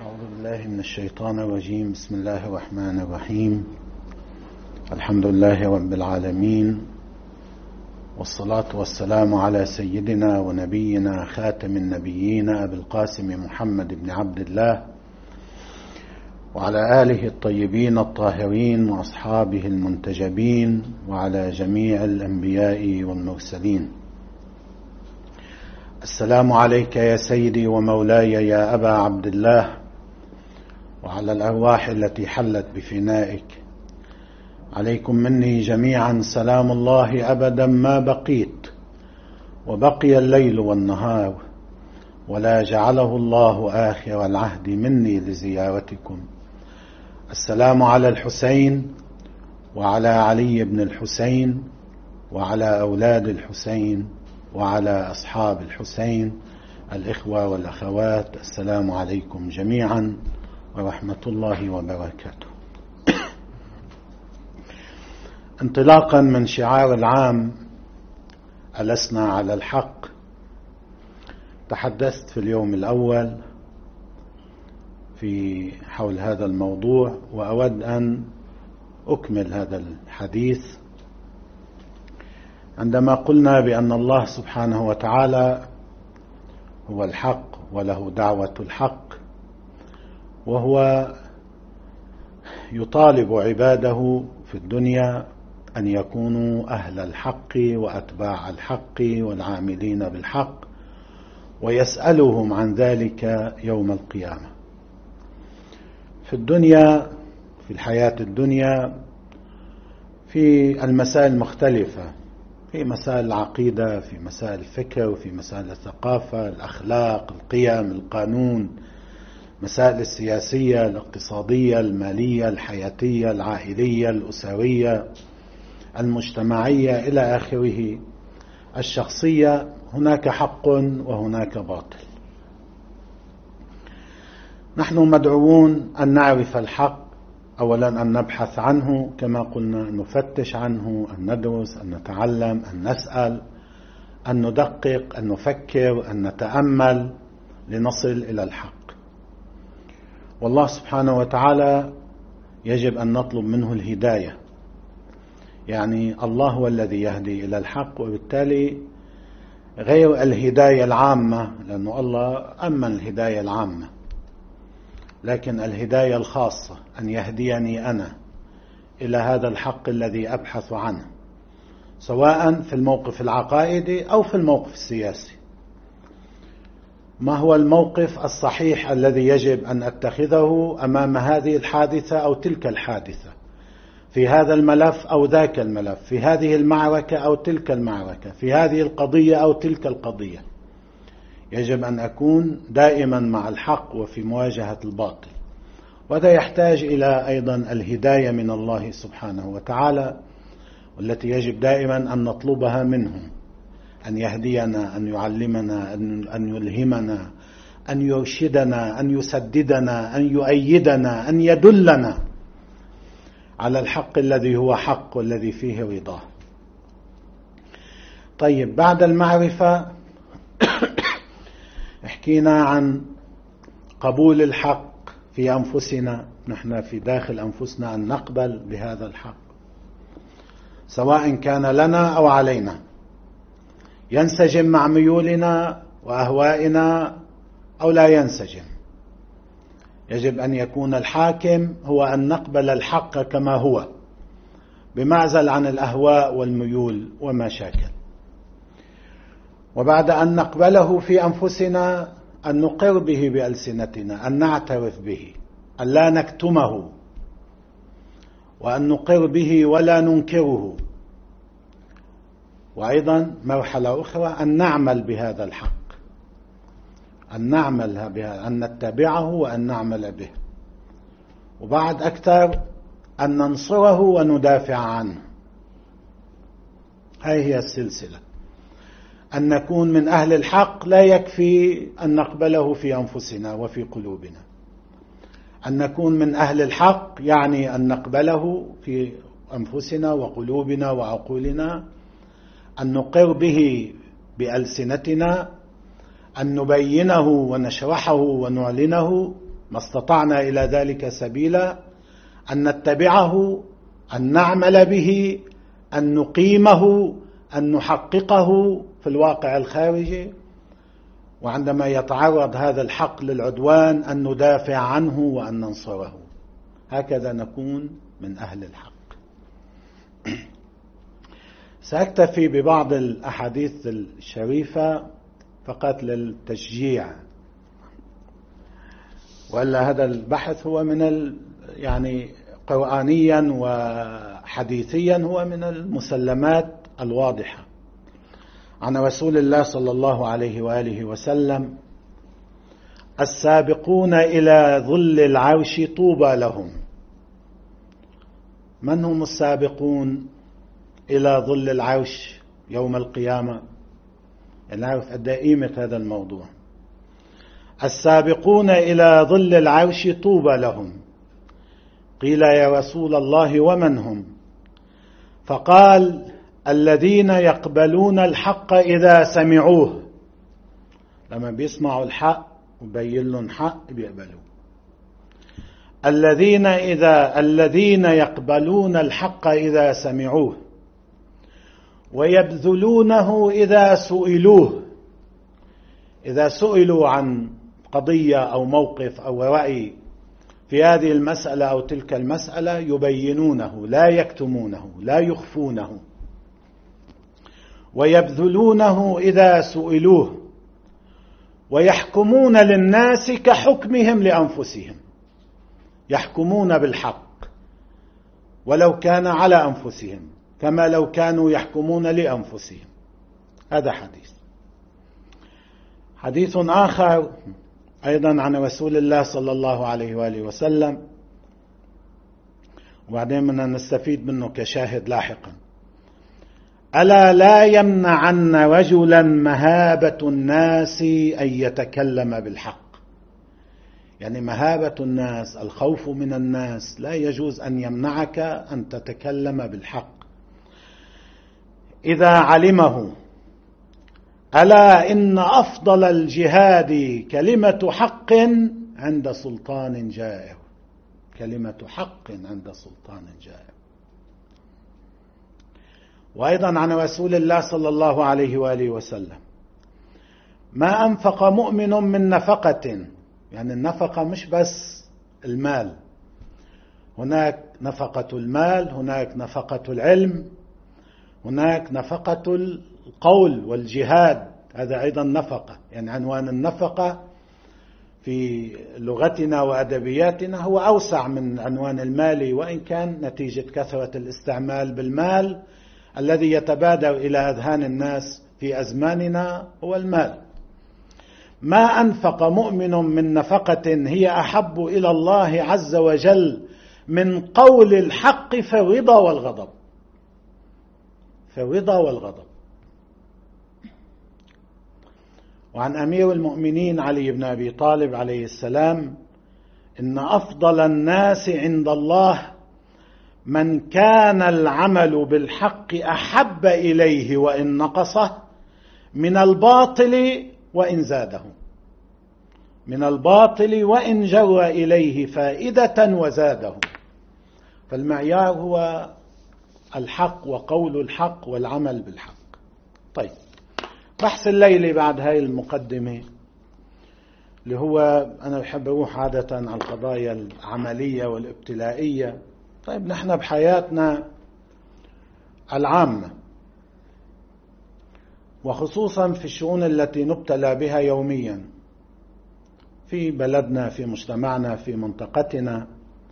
أعوذ بالله من الشيطان الرجيم. بسم الله الرحمن الرحيم. الحمد لله رب العالمين، والصلاة والسلام على سيدنا ونبينا خاتم النبيين أبي القاسم محمد بن عبد الله وعلى آله الطيبين الطاهرين وأصحابه المنتجبين وعلى جميع الأنبياء والمرسلين. السلام عليك يا سيدي ومولاي يا أبا عبد الله، وعلى الأرواح التي حلت بفنائك. عليكم مني جميعا سلام الله أبدا ما بقيت، وبقي الليل والنهار، ولا جعله الله آخر العهد مني لزيارتكم. السلام على الحسين وعلى علي بن الحسين وعلى أولاد الحسين وعلى أصحاب الحسين، الإخوة والأخوات، السلام عليكم جميعا ورحمة الله وبركاته. انطلاقا من شعار العام ألسنا على الحق، تحدثت في اليوم الأول في حول هذا الموضوع، وأود أن أكمل هذا الحديث عندما قلنا بأن الله سبحانه وتعالى هو الحق وله دعوة الحق، وهو يطالب عباده في الدنيا أن يكونوا أهل الحق وأتباع الحق والعاملين بالحق، ويسألهم عن ذلك يوم القيامة. في الدنيا، في الحياة الدنيا، في المسائل المختلفة، في مسائل العقيدة، في مسائل الفكر، وفي مسائل الثقافة، الأخلاق، القيم، القانون، مسائل السياسية، الاقتصادية، المالية، الحياتية، العائلية، الأسرية، المجتمعية إلى آخره، الشخصية. هناك حق وهناك باطل. نحن مدعوون أن نعرف الحق، أولا أن نبحث عنه كما قلنا، أن نفتش عنه، أن ندرس، أن نتعلم، أن نسأل، أن ندقق، أن نفكر، أن نتأمل لنصل إلى الحق. والله سبحانه وتعالى يجب أن نطلب منه الهداية، يعني الله هو الذي يهدي إلى الحق، وبالتالي غير الهداية العامة، لأنه الله أمن الهداية العامة، لكن الهداية الخاصة أن يهديني أنا إلى هذا الحق الذي أبحث عنه، سواء في الموقف العقائدي أو في الموقف السياسي. ما هو الموقف الصحيح الذي يجب أن أتخذه أمام هذه الحادثة أو تلك الحادثة، في هذا الملف أو ذاك الملف، في هذه المعركة أو تلك المعركة، في هذه القضية أو تلك القضية. يجب أن أكون دائما مع الحق وفي مواجهة الباطل، وهذا يحتاج إلى أيضا الهداية من الله سبحانه وتعالى، والتي يجب دائما أن نطلبها منه، أن يهدينا، أن يعلمنا، أن يلهمنا، أن يرشدنا، أن يسددنا، أن يؤيدنا، أن يدلنا على الحق الذي هو حق والذي فيه رضاه. طيب، بعد المعرفة حكينا عن قبول الحق في أنفسنا، نحن في داخل أنفسنا أن نقبل بهذا الحق، سواء كان لنا أو علينا، ينسجم مع ميولنا وأهوائنا أو لا ينسجم. يجب أن يكون الحاكم هو أن نقبل الحق كما هو، بمعزل عن الأهواء والميول وما شاكل. وبعد أن نقبله في أنفسنا أن نقر به بألسنتنا، أن نعترف به، أن لا نكتمه، وأن نقر به ولا ننكره. وأيضا مرحلة أخرى أن نعمل بهذا الحق، أن نعمل بها، أن نتبعه وأن نعمل به. وبعد أكثر أن ننصره وندافع عنه. هذه هي السلسلة. أن نكون من أهل الحق لا يكفي أن نقبله في أنفسنا وفي قلوبنا. أن نكون من أهل الحق يعني أن نقبله في أنفسنا وقلوبنا وعقولنا، أن نقر به بألسنتنا، أن نبينه ونشرحه ونعلنه ما استطعنا إلى ذلك سبيلا، أن نتبعه، أن نعمل به، أن نقيمه، أن نحققه في الواقع الخارجي، وعندما يتعرض هذا الحق للعدوان أن ندافع عنه وأن ننصره. هكذا نكون من أهل الحق. سأكتفي ببعض الأحاديث الشريفة فقط للتشجيع، وإلا هذا البحث هو من يعني قرآنيا وحديثيا هو من المسلمات الواضحة. عن رسول الله صلى الله عليه وآله وسلم: السابقون إلى ظل العرش طوبى لهم. من هم السابقون إلى ظل العرش يوم القيامة؟ نعرف قد إيه قيمة هذا الموضوع. السابقون إلى ظل العرش طوبى لهم. قيل: يا رسول الله ومن هم؟ فقال: الذين يقبلون الحق إذا سمعوه. لما بيسمعوا الحق وبين لهم حق بيقبلوه. الذين يقبلون الحق إذا سمعوه ويبذلونه إذا سئلوه. إذا سئلوا عن قضية أو موقف أو رأي في هذه المسألة أو تلك المسألة يبينونه، لا يكتمونه، لا يخفونه. ويبذلونه إذا سئلوه ويحكمون للناس كحكمهم لأنفسهم. يحكمون بالحق ولو كان على أنفسهم كما لو كانوا يحكمون لأنفسهم. هذا حديث آخر أيضا عن رسول الله صلى الله عليه وآله وسلم، وبعدين بدنا نستفيد منه كشاهد لاحقا: ألا لا يمنعن رجلا مهابة الناس أن يتكلم بالحق. يعني مهابة الناس، الخوف من الناس، لا يجوز أن يمنعك أن تتكلم بالحق إذا علمه. ألا إن أفضل الجهاد كلمة حق عند سلطان جائر. كلمة حق عند سلطان جائر. وأيضا عن رسول الله صلى الله عليه وآله وسلم: ما أنفق مؤمن من نفقة. يعني النفقة مش بس المال، هناك نفقة المال، هناك نفقة العلم، هناك نفقة القول والجهاد، هذا أيضا نفقة. يعني عنوان النفقة في لغتنا وأدبياتنا هو أوسع من عنوان المال، وإن كان نتيجة كثرة الاستعمال بالمال الذي يتبادر إلى أذهان الناس في أزماننا هو المال. ما أنفق مؤمن من نفقة هي أحب إلى الله عز وجل من قول الحق في الرضا والغضب. في الرضا والغضب. وعن أمير المؤمنين علي بن أبي طالب عليه السلام: إن أفضل الناس عند الله من كان العمل بالحق أحب إليه وإن نقصه من الباطل وإن زاده. من الباطل وإن جر إليه فائدة وزاده. فالمعيار هو الحق وقول الحق والعمل بالحق. طيب، بحث الليلة بعد هاي المقدمة اللي هو أنا بحب أروح عادة على القضايا العملية والابتلائية. طيب، نحن بحياتنا العامة وخصوصا في الشؤون التي نبتلى بها يوميا في بلدنا، في مجتمعنا، في منطقتنا،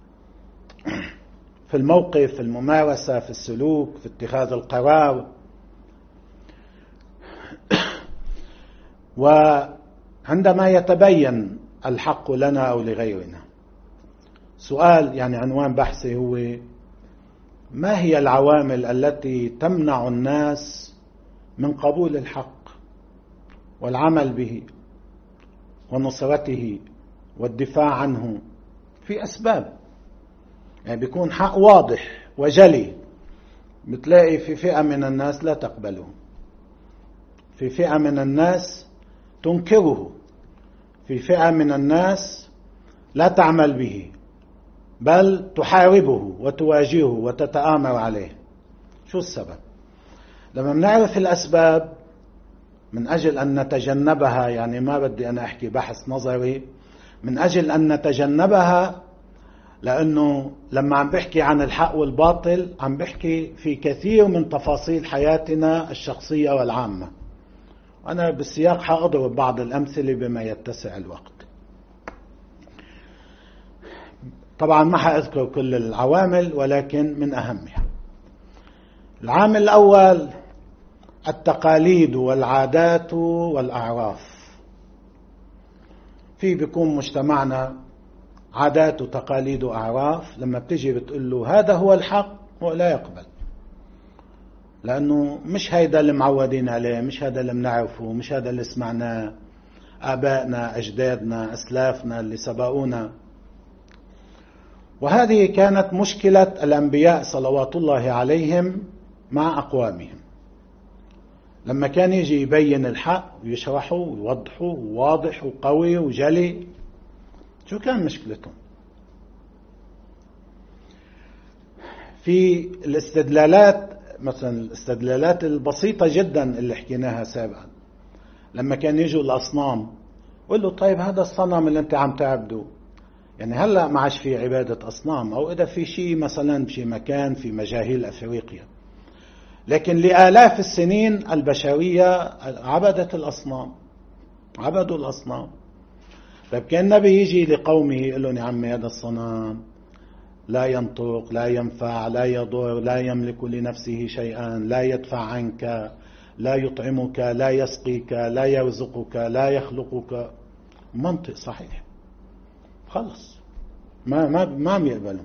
في الموقف، في الممارسة، في السلوك، في اتخاذ القرار. وعندما يتبين الحق لنا أو لغيرنا، سؤال يعني عنوان بحثي هو: ما هي العوامل التي تمنع الناس من قبول الحق والعمل به ونصرته والدفاع عنه؟ في أسباب. يعني بيكون حق واضح وجلي، بتلاقي في فئة من الناس لا تقبله، في فئة من الناس تنكره، في فئة من الناس لا تعمل به، بل تحاربه وتواجهه وتتآمر عليه. شو السبب؟ لما نعرف الأسباب من أجل أن نتجنبها، يعني ما بدي أنا أحكي بحث نظري، من أجل أن نتجنبها، لأنه لما عم بحكي عن الحق والباطل عم بحكي في كثير من تفاصيل حياتنا الشخصية والعامة. أنا بالسياق حأضرب بعض الأمثلة بما يتسع الوقت. طبعا ما حأذكر كل العوامل، ولكن من أهمها العامل الأول التقاليد والعادات والأعراف. في بيكون مجتمعنا عادات وتقاليد وأعراف، لما بتجي بتقول له هذا هو الحق هو لا يقبل، لأنه مش هيدا اللي معودين عليه، مش هذا اللي بنعرفه، مش هذا اللي سمعناه آبائنا أجدادنا أسلافنا اللي سبقونا. وهذه كانت مشكلة الأنبياء صلوات الله عليهم مع أقوامهم، لما كان يجي يبين الحق ويشرحه ويوضحه واضح وقوي وجلي، شو كان مشكلتهم؟ في الاستدلالات، مثلا الاستدلالات البسيطة جدا اللي حكيناها سابقا، لما كان يجوا الأصنام قل له طيب هذا الصنم اللي انت عم تعبده، يعني هلأ ما عادش في عبادة أصنام، أو إذا في شيء مثلا بشي مكان في مجاهيل أفريقيا، لكن لآلاف السنين البشرية عبدت الأصنام، عبدوا الأصنام. طيب كان النبي يجي لقومه يقول لهم يا عمي هذا الصنم لا ينطق لا ينفع لا يضر لا يملك لنفسه شيئا، لا يدفع عنك، لا يطعمك، لا يسقيك، لا يرزقك، لا يخلقك. منطق صحيح، خلص ما عم يقبلوا.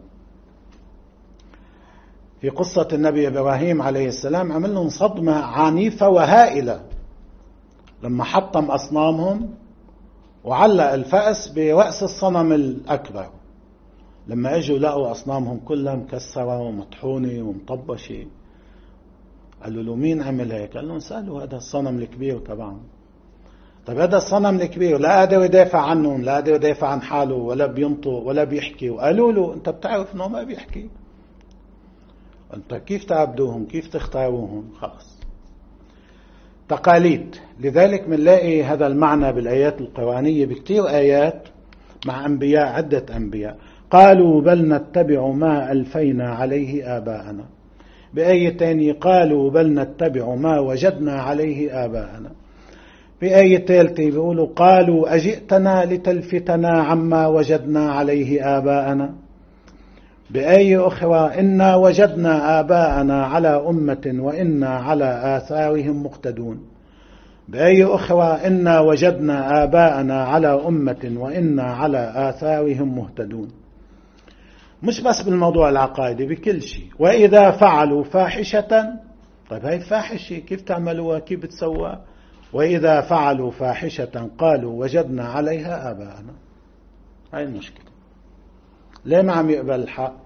في قصة النبي إبراهيم عليه السلام عمل لهم صدمة عنيفة وهائلة لما حطم أصنامهم وعلق الفأس برأس الصنم الأكبر. لما اجوا لقوا أصنامهم كلها مكسرة ومطحونة ومطبشة، قالوا له مين عمل هيك؟ قال لهم سألوا هذا الصنم الكبير طبعا. طيب هذا الصنم الكبير لا قادر يدافع عنهم، لا قادر يدافع عن حاله، ولا بينطق ولا بيحكي. وقالوا له انت بتعرف انه ما بيحكي، انت كيف تعبدوهم؟ كيف تختاروهم؟ خلاص تقاليد. لذلك بنلاقي هذا المعنى بالآيات القرآنية بكثير آيات مع أنبياء، عدة أنبياء. قالوا بل نتبع ما ألفينا عليه آباءنا. بآية تانية قالوا بل نتبع ما وجدنا عليه آباءنا. بآية ثالثة بيقولوا قالوا أجئتنا لتلفتنا عما وجدنا عليه آباءنا. بآية أخرى إنا وجدنا آباءنا على أمة وإنا على آثارهم مقتدون. بآية أخرى إنا وجدنا آباءنا على أمة وإنا على آثارهم مهتدون. مش بس بالموضوع العقائدي، بكل شيء. وإذا فعلوا فاحشة، طيب هاي الفاحشة كيف تعملوها؟ كيف بتسوى؟ وإذا فعلوا فاحشة قالوا وجدنا عليها آباءنا. هاي المشكلة. ليه ما عم يقبل الحق؟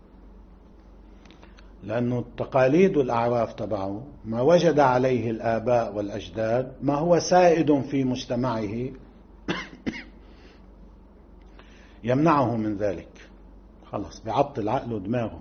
لأنه التقاليد والأعراف تبعه ما وجد عليه الآباء والأجداد، ما هو سائد في مجتمعه يمنعه من ذلك. خلص بيعطل عقله ودماغه.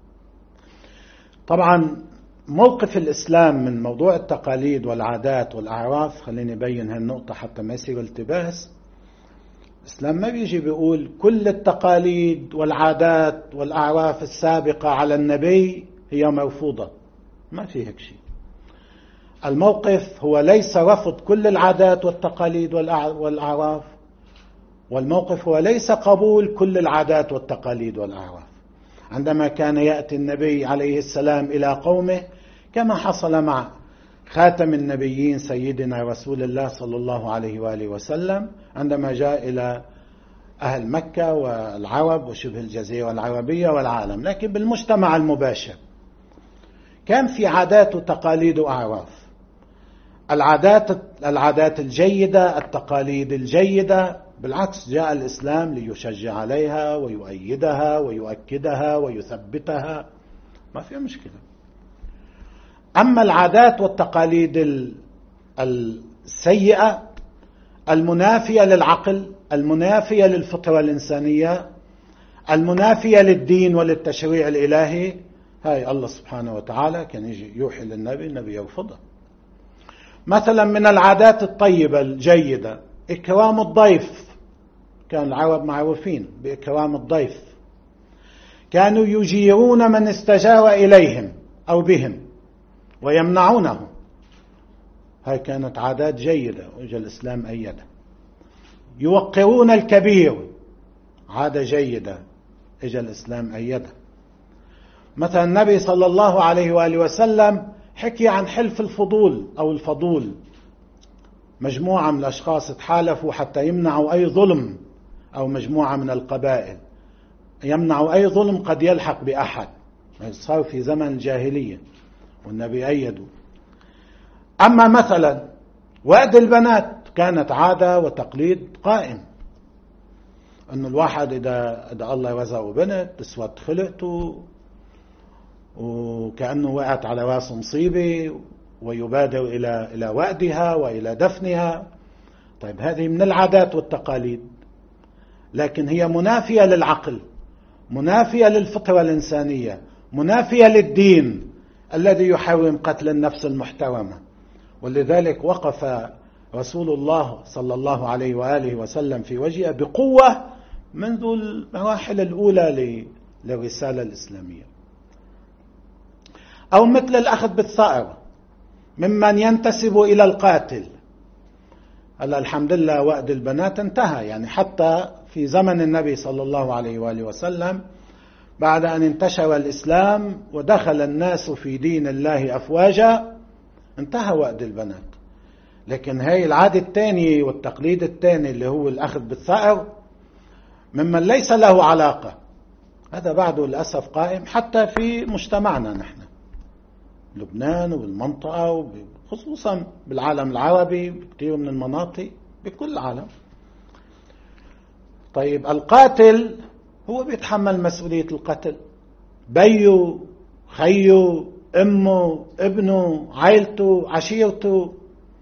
طبعا موقف الإسلام من موضوع التقاليد والعادات والأعراف، خليني أبين هالنقطة حتى ما يصير التباس. الإسلام ما بيجي بيقول كل التقاليد والعادات والأعراف السابقة على النبي هي مرفوضة، ما في هيك شيء. الموقف هو ليس رفض كل العادات والتقاليد والأعراف، والموقف هو ليس قبول كل العادات والتقاليد والأعراف. عندما كان يأتي النبي عليه السلام إلى قومه كما حصل مع خاتم النبيين سيدنا رسول الله صلى الله عليه وآله وسلم، عندما جاء إلى أهل مكة والعرب وشبه الجزيرة العربية والعالم، لكن بالمجتمع المباشر كان في عادات وتقاليد وأعراف. العادات الجيدة، التقاليد الجيدة، بالعكس جاء الإسلام ليشجع عليها ويؤيدها ويؤكدها ويثبتها، ما فيها مشكلة. أما العادات والتقاليد السيئة المنافية للعقل المنافية للفطرة الإنسانية، المنافية للدين وللتشريع الإلهي، هاي الله سبحانه وتعالى كان يجي يوحي للنبي، النبي يرفضها. مثلا من العادات الطيبة الجيدة إكرام الضيف، كان العرب معروفين بإكرام الضيف، كانوا يجيرون من استجار إليهم أو بهم ويمنعونه، هاي كانت عادات جيدة وإجا الإسلام أيدها. يوقرون الكبير، عادة جيدة إجا الإسلام أيدها. مثلا النبي صلى الله عليه وآله وسلم حكي عن حلف الفضول أو الفضول، مجموعة من الأشخاص تحالفوا حتى يمنعوا أي ظلم، أو مجموعة من القبائل يمنعوا أي ظلم قد يلحق بأحد، صار في زمن الجاهلية والنبي أيده. أما مثلا وأد البنات كانت عادة وتقليد قائم، أن الواحد إذا الله رزقه بنت تسود خلقته وكأنه وقعت على رأس مصيبة ويبادر إلى وأدها وإلى دفنها. طيب هذه من العادات والتقاليد، لكن هي منافية للعقل، منافية للفطرة الإنسانية، منافية للدين الذي يحرم قتل النفس المحترمة. ولذلك وقف رسول الله صلى الله عليه وآله وسلم في وجهه بقوة منذ المراحل الأولى للرسالة الإسلامية. أو مثل الأخذ بالثأر ممن ينتسب إلى القاتل. هلا الحمد لله وأد البنات انتهى، يعني حتى في زمن النبي صلى الله عليه وآله وسلم بعد أن انتشر الإسلام ودخل الناس في دين الله أفواجا انتهى وأد البنات. لكن هاي العادة الثانية والتقليد الثاني اللي هو الأخذ بالثأر ممن ليس له علاقة، هذا بعده للأسف قائم حتى في مجتمعنا نحن لبنان وبالمنطقة، خصوصا بالعالم العربي بكثير من المناطق بكل العالم. طيب القاتل هو بيتحمل مسؤولية القتل، بيه، خيه، امه، ابنه، عائلته، عشيرته،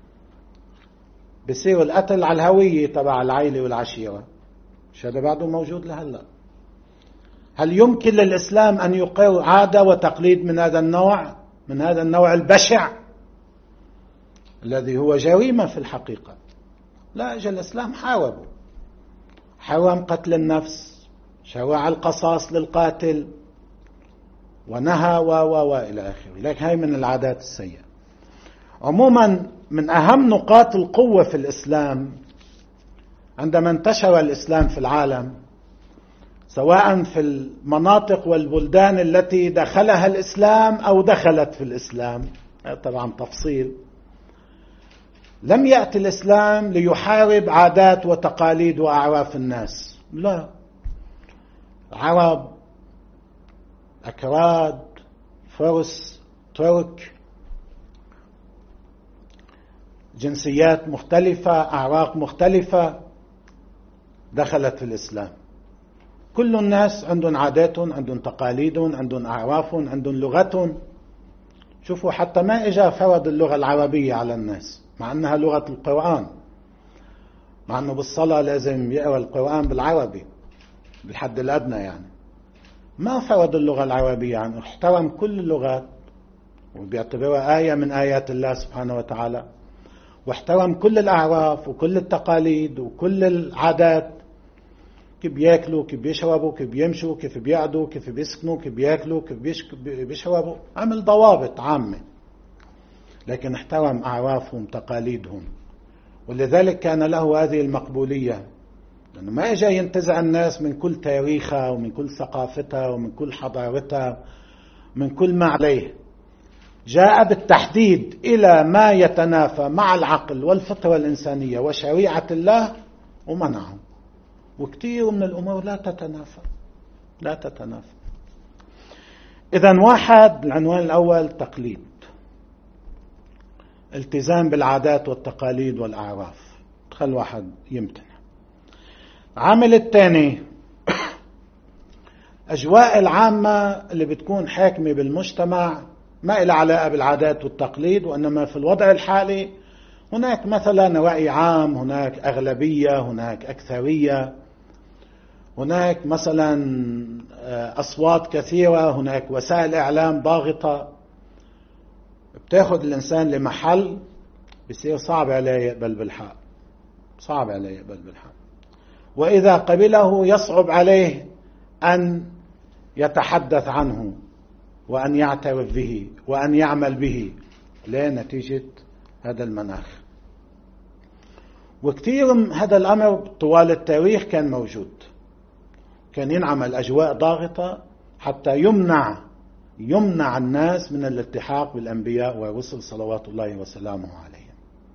بصير القتل على الهوية تبع العائلة والعشيرة. مش هذا بعده موجود لهلا؟ هل يمكن للإسلام أن يقر عادة وتقليد من هذا النوع، من هذا النوع البشع الذي هو جريمة في الحقيقة؟ لا، أجل الإسلام حاربه، حرم قتل النفس، شرع القصاص للقاتل، ونهى وإلى آخره. لكن هاي من العادات السيئة. عموما من أهم نقاط القوة في الإسلام عندما انتشر الإسلام في العالم، سواء في المناطق والبلدان التي دخلها الإسلام أو دخلت في الإسلام، طبعا تفصيل، لم يأتي الإسلام ليحارب عادات وتقاليد وأعراف الناس، لا. عرب، أكراد، فرس، ترك، جنسيات مختلفة، أعراق مختلفة دخلت في الإسلام. كل الناس عندهم عاداتهم، عندهم تقاليدهم، عندهم أعرافهم، عندهم لغتهم. شوفوا حتى ما إجا فرض اللغة العربية على الناس مع أنها لغة القرآن، مع أنه بالصلاة لازم يقرأ القرآن بالعربي بالحد الأدنى، يعني ما فرض اللغة العربية، يعني احترم كل اللغات وبيعتبرها آية من آيات الله سبحانه وتعالى، واحترم كل الأعراف وكل التقاليد وكل العادات، كيف بياكلوا، كيف بيشربوا، كيف بيمشوا، كيف بيقعدوا، كيف بيسكنوا، كيف بياكلوا، كيف بيشربوا، عمل ضوابط عامة، لكن احترم أعرافهم تقاليدهم. ولذلك كان له هذه المقبولية، لأنه ما إجا ينتزع الناس من كل تاريخها ومن كل ثقافتها ومن كل حضارتها من كل ما عليه، جاء بالتحديد إلى ما يتنافى مع العقل والفطرة الإنسانية وشريعة الله ومنعه. وكثير من الأمور لا تتنافى. إذن واحد، العنوان الأول تقليد، التزام بالعادات والتقاليد والأعراف، تخلي واحد يمتنع. العامل الثاني أجواء العامة اللي بتكون حاكمة بالمجتمع، ما إلى علاقة بالعادات والتقليد، وإنما في الوضع الحالي هناك مثلا رأي عام، هناك أغلبية، هناك أكثرية، هناك مثلا أصوات كثيرة، هناك وسائل إعلام ضاغطة، بتاخذ الإنسان لمحل بيصير صعب عليه يقبل بالحق، صعب عليه يقبل بالحق، وإذا قبله يصعب عليه أن يتحدث عنه وأن يعترف به وأن يعمل به، ليه؟ نتيجة هذا المناخ. وكثير من هذا الأمر طوال التاريخ كان موجود، كان ينعمل أجواء ضاغطة حتى يمنع الناس من الالتحاق بالأنبياء والرسل صلوات الله وسلامه عليهم.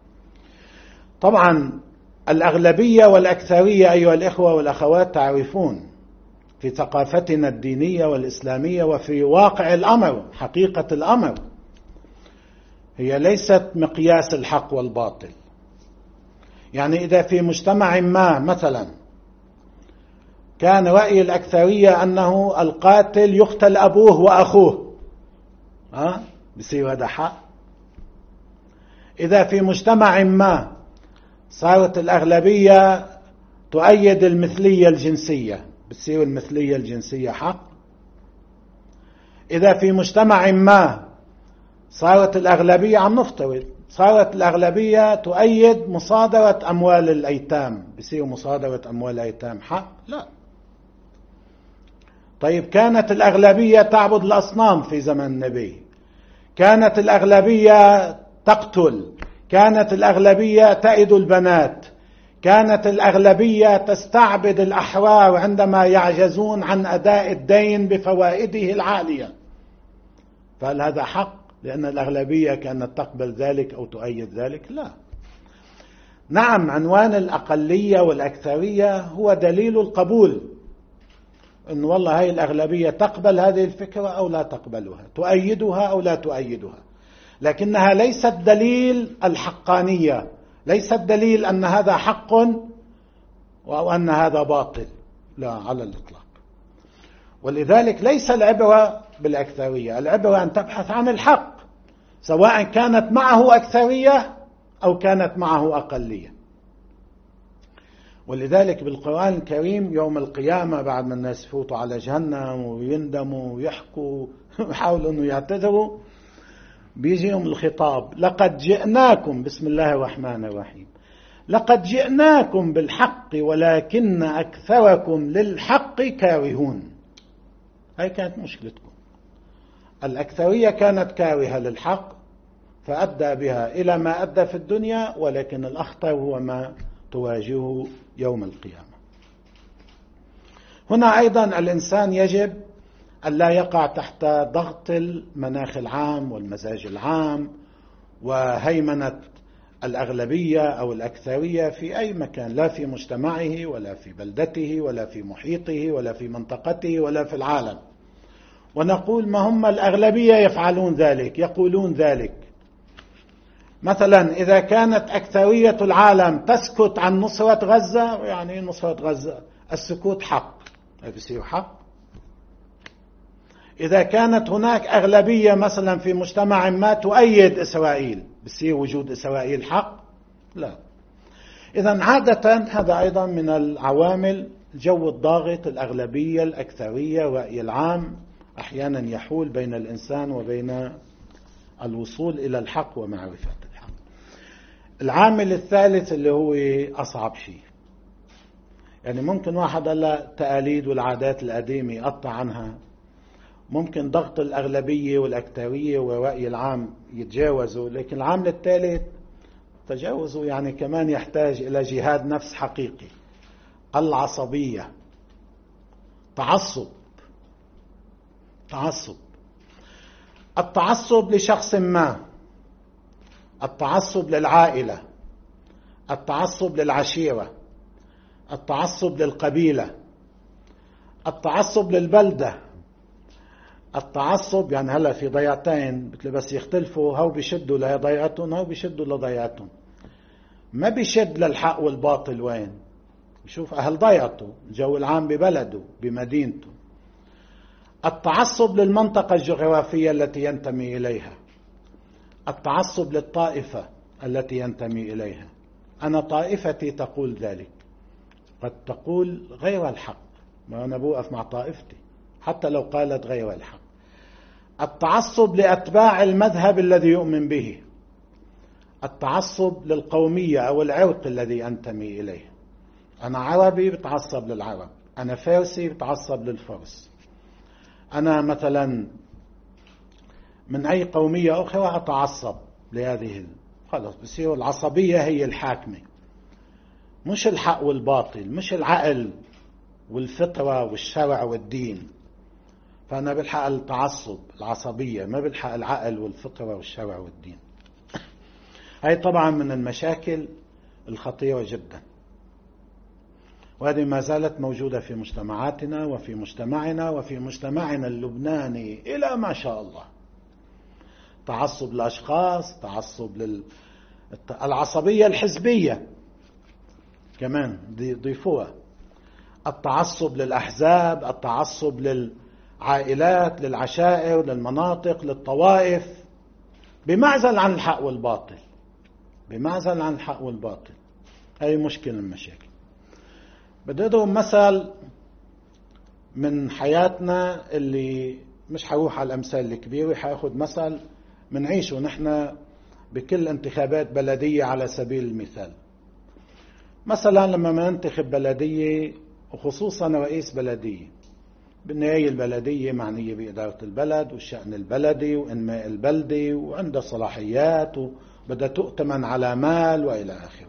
طبعا الأغلبية والأكثرية أيها الإخوة والأخوات تعرفون في ثقافتنا الدينية والإسلامية وفي واقع الأمر، حقيقة الأمر، هي ليست مقياس الحق والباطل. يعني إذا في مجتمع ما مثلا كان رأي الأكثرية أنه القاتل يقتل أبوه وأخوه، بصير هذا حق. إذا في مجتمع ما صارت الأغلبية تؤيد المثلية الجنسية، بتصير المثلية الجنسية حق. إذا في مجتمع ما صارت الأغلبية، عم نفترض، صارت الأغلبية تؤيد مصادرة أموال الأيتام، بصير مصادرة أموال الأيتام حق؟ لا. طيب كانت الأغلبية تعبد الأصنام في زمن النبي، كانت الأغلبية تقتل، كانت الأغلبية تأيد البنات، كانت الأغلبية تستعبد الأحرار عندما يعجزون عن أداء الدين بفوائده العالية، فهل هذا حق لأن الأغلبية كانت تقبل ذلك أو تؤيد ذلك؟ لا. نعم، عنوان الأقلية والأكثرية هو دليل القبول، أن والله هاي الأغلبية تقبل هذه الفكرة أو لا تقبلها، تؤيدها أو لا تؤيدها، لكنها ليست دليل الحقانية، ليست دليل أن هذا حق أو أن هذا باطل، لا على الإطلاق. ولذلك ليس العبرة بالأكثرية، العبرة أن تبحث عن الحق، سواء كانت معه أكثرية أو كانت معه أقلية. ولذلك بالقرآن الكريم يوم القيامة بعد ما الناس يفوتوا على جهنم ويندموا ويحكوا ويحاولوا أنه يعتذروا، بيجيهم الخطاب: لقد جئناكم، بسم الله الرحمن الرحيم، لقد جئناكم بالحق ولكن أكثركم للحق كارهون. هاي كانت مشكلتكم، الأكثرية كانت كارهة للحق فأدى بها إلى ما أدى في الدنيا، ولكن الأخطر هو ما تواجهه يوم القيامة. هنا أيضا الإنسان يجب أن لا يقع تحت ضغط المناخ العام والمزاج العام وهيمنة الأغلبية أو الأكثرية في أي مكان، لا في مجتمعه ولا في بلدته ولا في محيطه ولا في منطقته ولا في العالم، ونقول ما هم الأغلبية يفعلون ذلك، يقولون ذلك. مثلا إذا كانت أكثرية العالم تسكت عن نصرة غزة، يعني نصرة غزة السكوت حق، بيصير حق. إذا كانت هناك أغلبية مثلا في مجتمع ما تؤيد إسرائيل، بيصير وجود إسرائيل حق؟ لا. إذن عادة هذا أيضا من العوامل، الجو الضاغط، الأغلبية، الأكثرية، الرأي العام أحيانا يحول بين الإنسان وبين الوصول إلى الحق ومعرفة الحق. العامل الثالث اللي هو أصعب شيء، يعني ممكن واحد هلا تقاليد والعادات القديمة يقطع عنها، ممكن ضغط الأغلبية والأكثرية والرأي العام يتجاوزوا، لكن العامل الثالث تجاوزه يعني كمان يحتاج إلى جهاد نفس حقيقي، العصبية، تعصب. التعصب لشخص ما، التعصب للعائلة، التعصب للعشيرة، التعصب للقبيلة، التعصب للبلدة، التعصب يعني هلا في ضيعتين مثل بس يختلفوا، هو بيشدوا لضيعتهم هو بيشدوا لضيعتهم، ما بيشد للحق والباطل. وين بشوف أهل ضيعته، الجو العام ببلده بمدينته. التعصب للمنطقة الجغرافية التي ينتمي إليها، التعصب للطائفة، التي ينتمي إليها. أنا طائفتي تقول ذلك، قد تقول غير الحق، ما أنا بوقف مع طائفتي حتى لو قالت غير الحق. التعصب لأتباع المذهب الذي يؤمن به، التعصب للقومية أو العرق الذي أنتمي إليه. أنا عربي بتعصب للعرب، أنا فارسي بتعصب للفرس، أنا مثلا من أي قومية أخرى أتعصب لهذه. خلاص بصير العصبية هي الحاكمة، مش الحق والباطل، مش العقل والفطرة والشرع والدين. فأنا بلحق التعصب العصبية، ما بلحق العقل والفطرة والشرع والدين. هاي طبعا من المشاكل الخطيرة جدا، وهذه ما زالت موجودة في مجتمعاتنا وفي مجتمعنا وفي مجتمعنا اللبناني إلى ما شاء الله. تعصب للأشخاص، تعصب العصبية الحزبية كمان ضيفوها، التعصب للأحزاب، التعصب للعائلات، للعشائر، للمناطق، للطوائف، بمعزل عن الحق والباطل، بمعزل عن الحق والباطل. هذه مشكلة من المشاكل. بدي أضرب مثل من حياتنا اللي مش حروح على الأمثال الكبيرة، حاخد مثل منعيشه نحن بكل انتخابات بلدية. على سبيل المثال مثلا لما ما ننتخب بلدية وخصوصا رئيس بلدية، بالنهاية البلدية معنية بإدارة البلد والشأن البلدي وإنماء البلدة، وعنده صلاحيات وبدها تؤتمن على مال وإلى آخره.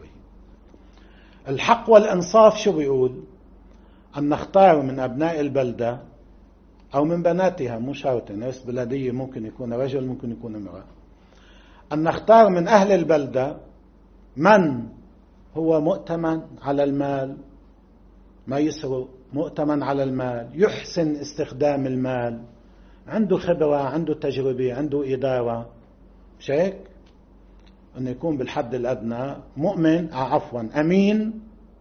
الحق والإنصاف شو بيقول؟ أن نختار من أبناء البلدة أو من بناتها، مو شرط رئيس بلدية ممكن يكون رجل ممكن يكون امرأة، أن نختار من أهل البلدة من هو مؤتمن على المال، ما يسرق، مؤتمن على المال، يحسن استخدام المال، عنده خبرة، عنده تجربة، عنده إدارة، مش هيك؟ أنه يكون بالحد الأدنى مؤمن، أمين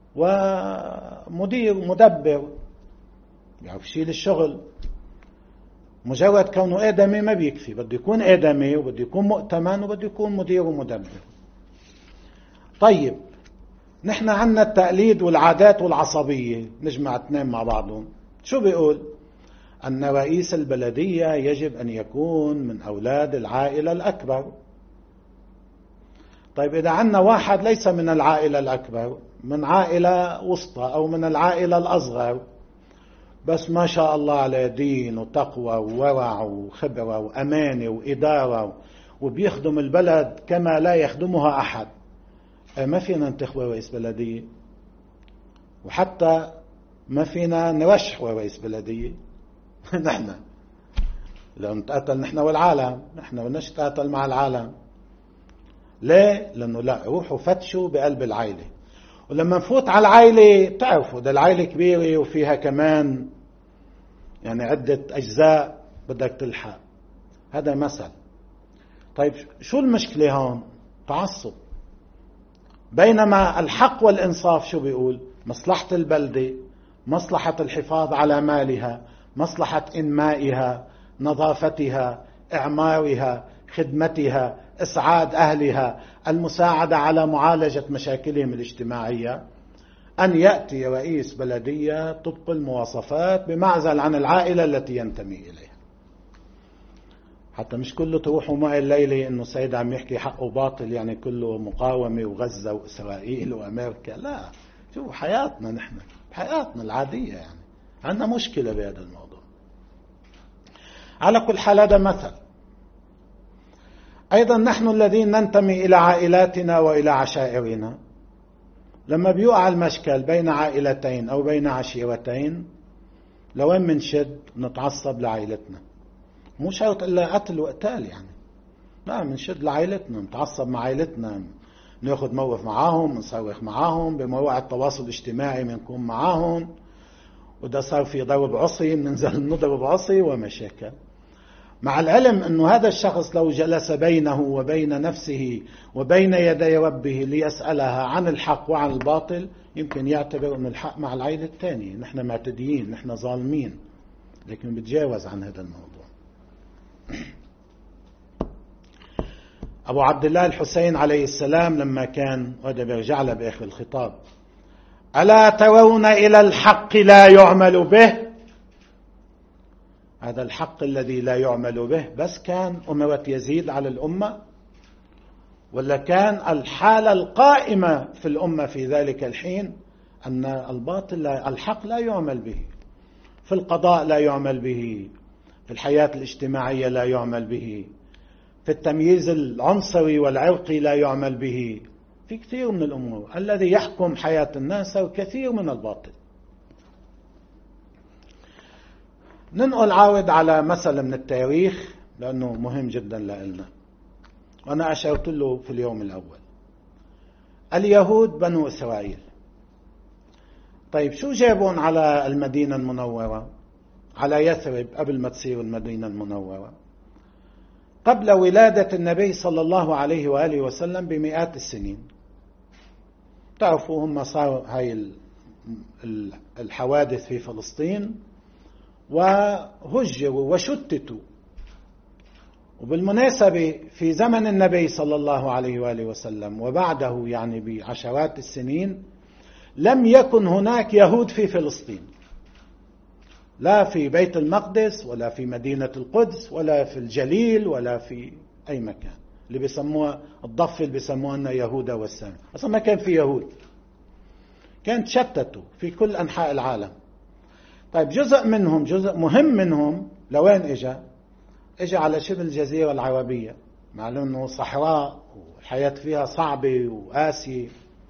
ومدير مدبر، يعرف يشيل الشغل. مجرد كونه آدمي ما بيكفي، بده يكون آدمي وبده يكون مؤتمن وبده يكون مدير ومدبر. طيب نحن عنا التقليد والعادات والعصبية، نجمع اثنين مع بعضهم. شو بيقول؟ أن رئيس البلدية يجب أن يكون من أولاد العائلة الأكبر. طيب إذا عنا واحد ليس من العائلة الأكبر، من عائلة وسطى أو من العائلة الأصغر، بس ما شاء الله على دين وتقوى وورع وخبرة وأمانة وإدارة وبيخدم البلد كما لا يخدمها أحد، ما فينا ننتخب رئيس بلدية، وحتى ما فينا نرشح رئيس بلدية. نحن لو نتقاتل نحن والعالم، نحن بدناش نتقاتل مع العالم. ليه؟ لأنه لا، روحوا فتشوا بقلب العائلة. ولما نفوت على العائلة تعرفوا ده العائلة كبيرة وفيها كمان يعني عدة أجزاء بدك تلحق. هذا مثل. طيب شو المشكلة هون؟ تعصب. بينما الحق والإنصاف شو بيقول؟ مصلحة البلدة، مصلحة الحفاظ على مالها، مصلحة إنمائها، نظافتها، إعمارها، خدمتها، إسعاد أهلها، المساعدة على معالجة مشاكلهم الاجتماعية، أن يأتي رئيس بلدية طبق المواصفات بمعزل عن العائلة التي ينتمي إليها. حتى مش كله تروحوا معي الليلة إنه سيد عم يحكي حق وباطل، يعني كله مقاومة وغزة وإسرائيل وأمريكا. لا، شوفوا حياتنا نحن، حياتنا العادية، يعني عندنا مشكلة بهذا الموضوع. على كل حال هذا مثل. أيضا نحن الذين ننتمي إلى عائلاتنا وإلى عشائرنا، لما بيوقع المشكل بين عائلتين أو بين عشيرتين، لوين منشد؟ نتعصب لعائلتنا. مو شرط إلا قتل وقتال، يعني لا، منشد لعائلتنا، نتعصب مع عائلتنا، ناخذ موقف معاهم، نصرخ معاهم، بمواقع التواصل الاجتماعي بنكون معاهم، وإذا صار في ضرب عصي بننزل نضرب عصي ومشاكل. مع العلم أنه هذا الشخص لو جلس بينه وبين نفسه وبين يدي ربه ليسألها عن الحق وعن الباطل، يمكن يعتبر أن الحق مع العائلة الثانية، نحن معتديين، نحن ظالمين، لكن بتجاوز عن هذا الموضوع. أبو عبد الله الحسين عليه السلام لما كان، وهذا بيرجع له بآخر الخطاب: ألا ترون إلى الحق لا يعمل به؟ هذا الحق الذي لا يعمل به بس كان أمرة يزيد على الأمة، ولا كان الحالة القائمة في الأمة في ذلك الحين أن الحق لا يعمل به، في القضاء لا يعمل به، في الحياة الاجتماعية لا يعمل به، في التمييز العنصري والعرقي لا يعمل به، في كثير من الأمور الذي يحكم حياة الناس وكثير من الباطل. ننقل عاود على مسألة من التاريخ لأنه مهم جدا لنا، وأنا أشرت له في اليوم الأول. اليهود بنو إسرائيل، طيب شو جابون على المدينة المنورة، على يثرب قبل ما تصير المدينة المنورة؟ قبل ولادة النبي صلى الله عليه وآله وسلم بمئات السنين. تعرفوا هم صاروا هاي الحوادث في فلسطين وهجروا وشتتوا. وبالمناسبة في زمن النبي صلى الله عليه وآله وسلم وبعده يعني بعشرات السنين لم يكن هناك يهود في فلسطين، لا في بيت المقدس ولا في مدينة القدس ولا في الجليل ولا في أي مكان. اللي بيسموها الضفة اللي بيسموها أنها يهودا والسامرة، أصلا ما كان في يهود، كانت شتتوا في كل أنحاء العالم. طيب جزء منهم، جزء مهم منهم لوين إجا على شبه الجزيرة العربية، معلوم أنه صحراء والحياة فيها صعبة وقاسية.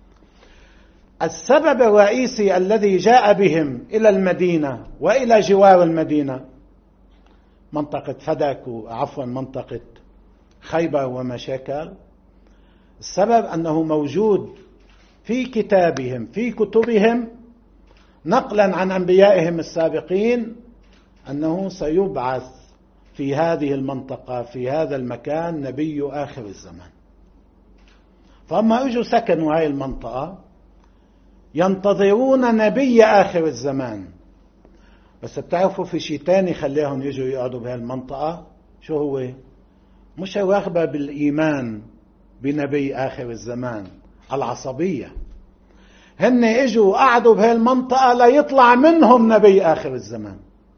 السبب الرئيسي الذي جاء بهم إلى المدينة وإلى جوار المدينة منطقة فدك منطقة خيبر ومشاكل، السبب أنه موجود في كتابهم في كتبهم نقلا عن أنبيائهم السابقين أنه سيبعث في هذه المنطقة في هذا المكان نبي آخر الزمان. فأما اجوا سكنوا هذه المنطقة ينتظرون نبي آخر الزمان، بس بتعرفوا في شيء تاني خليهم يجوا يقعدوا بهذه المنطقة، شو هو؟ مش الرغبة بالإيمان بنبي آخر الزمان، العصبية. هن اجوا قعدوا بهذه المنطقة لا يطلع منهم نبي آخر الزمان،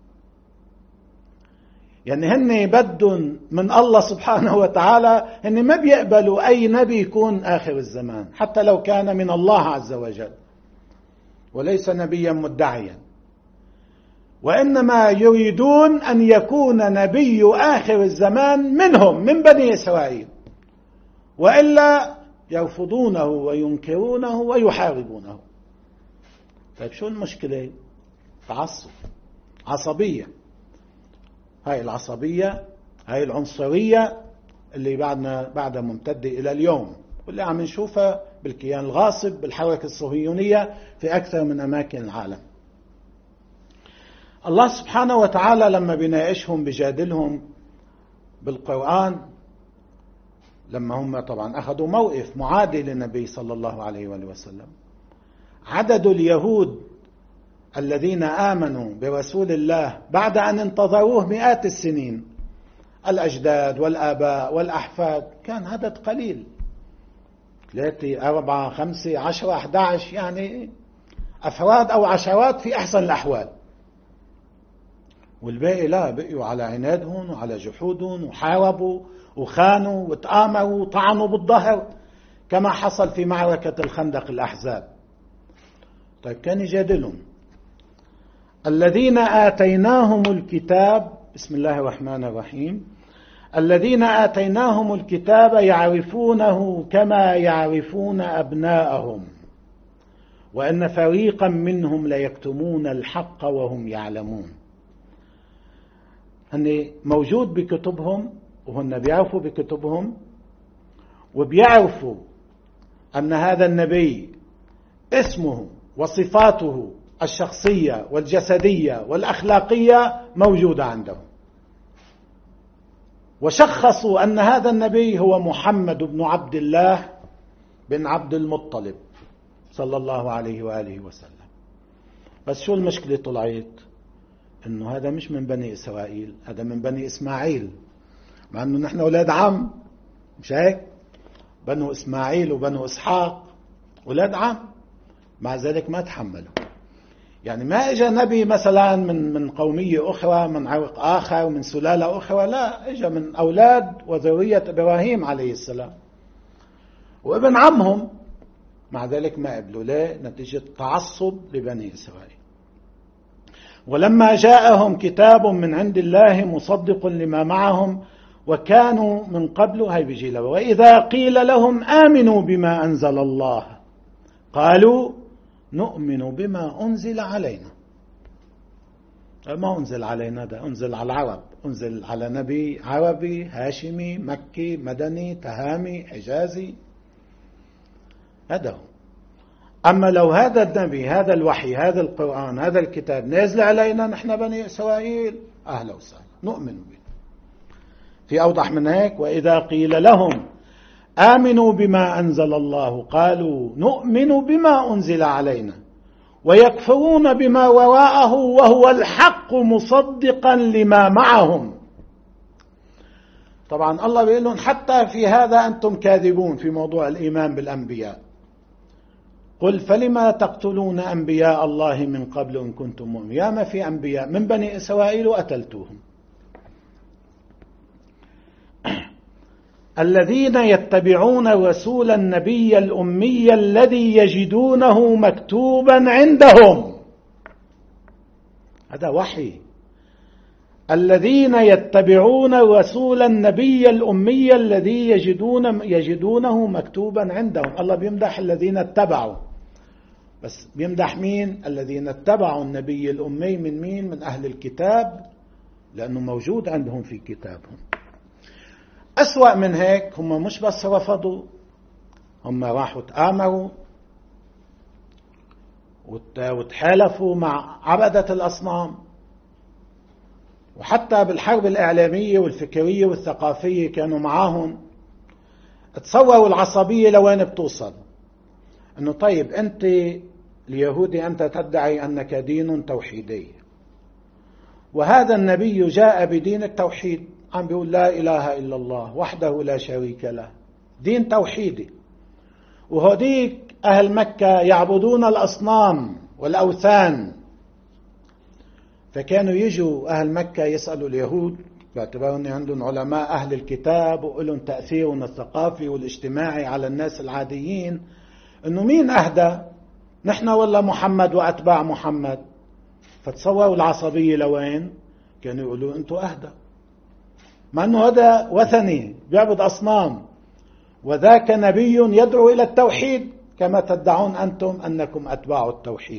يعني هن بدهم من الله سبحانه وتعالى، هن ما بيقبلوا أي نبي يكون آخر الزمان حتى لو كان من الله عز وجل وليس نبيا مدعيا، وإنما يريدون أن يكون نبي آخر الزمان منهم من بني إسرائيل، وإلا يرفضونه وينكرونه ويحاربونه. طيب شو المشكلة؟ تعصب، عصبية. هاي العصبية، هاي العنصرية اللي بعدها ممتدة إلى اليوم، واللي عم نشوفها بالكيان الغاصب بالحركة الصهيونية في أكثر من أماكن العالم. الله سبحانه وتعالى لما بيناقشهم بجادلهم بالقرآن، لما هم طبعا أخذوا موقف معادي للنبي صلى الله عليه وآله وسلم، عدد اليهود الذين آمنوا برسول الله بعد أن انتظروه مئات السنين، الأجداد والآباء والأحفاد، كان عدد قليل، 3 4 5 10 11، يعني أفراد أو عشرات في أحسن الأحوال. والباقي لا، بقيوا على عنادهم وعلى جحودهم وحاربوا وخانوا وتآمروا وطعنوا بالظهر كما حصل في معركة الخندق الأحزاب. طيب كان يجادلهم: الذين آتيناهم الكتاب، بسم الله الرحمن الرحيم، الذين آتيناهم الكتاب يعرفونه كما يعرفون أبناءهم وأن فريقا منهم ليكتمون الحق وهم يعلمون. هن موجود بكتبهم وهن بيعرفوا بكتبهم، وبيعرفوا أن هذا النبي اسمه وصفاته الشخصية والجسدية والأخلاقية موجودة عندهم، وشخصوا أن هذا النبي هو محمد بن عبد الله بن عبد المطلب صلى الله عليه وآله وسلم. بس شو المشكلة طلعت؟ إنه هذا مش من بني إسرائيل، هذا من بني إسماعيل، مع إنه نحن أولاد عم، مش هيك؟ بنو إسماعيل وبنو إسحاق أولاد عم، مع ذلك ما تحملوا. يعني ما إجا نبي مثلا من قومية أخرى، من عرق آخر ومن سلالة أخرى، لا، إجا من أولاد وذرية إبراهيم عليه السلام وابن عمهم، مع ذلك ما قبلوا. ليه؟ نتيجة تعصب لبني إسرائيل. ولما جاءهم كتاب من عند الله مصدق لما معهم وكانوا من قبل، هاي بيجي وإذا قيل لهم آمنوا بما أنزل الله قالوا نؤمن بما أنزل علينا. ما أنزل علينا، ده أنزل على العرب، أنزل على نبي عربي هاشمي مكي مدني تهامي حجازي، هذا هو. أما لو هذا النبي هذا الوحي هذا القرآن هذا الكتاب نازل علينا نحن بني إسرائيل، أهلا وسهلا نؤمن به. في أوضح من هيك؟ وإذا قيل لهم آمنوا بما أنزل الله قالوا نؤمن بما أنزل علينا ويكفرون بما وراءه وهو الحق مصدقا لما معهم. طبعا الله بيقول لهم حتى في هذا أنتم كاذبون في موضوع الإيمان بالأنبياء. قل فلما تقتلون أنبياء الله من قبل إن كنتم مؤمنين. يا ما في أنبياء من بني إسرائيل وقتلتوهم. الذين يتبعون الرسول النبي الأمي الذي يجدونه مكتوبا عندهم، هذا وحي. الذين يتبعون الرسول النبي الأمي الذي يجدونه مكتوبا عندهم. الله بيمدح الذين اتبعوا، بس بيمدح مين؟ الذين اتبعوا النبي الأمي. من مين؟ من أهل الكتاب، لأنه موجود عندهم في كتابهم. أسوأ من هيك، هم مش بس رفضوا، هم راحوا تآمروا وتحالفوا مع عبدة الأصنام. وحتى بالحرب الإعلامية والفكرية والثقافية كانوا معاهم. تصوروا العصبية لوين بتوصل، أنه طيب أنت اليهودي أنت تدعي أنك دين توحيدي، وهذا النبي جاء بدين التوحيد، عم بيقول لا إله إلا الله وحده لا شريك له، دين توحيدي. وهديك أهل مكة يعبدون الأصنام والأوثان، فكانوا يجوا أهل مكة يسألوا اليهود باعتبار أن عندهم علماء أهل الكتاب ولهم تأثيرهم الثقافي والاجتماعي على الناس العاديين، أنه مين أهدى، نحن ولا محمد وأتباع محمد؟ فتصوروا العصبية لوين؟ كانوا يقولوا أنتوا أهدى، مع أنه هذا وثني بيعبد أصنام، وذاك نبي يدعو إلى التوحيد كما تدعون أنتم أنكم أتباع التوحيد.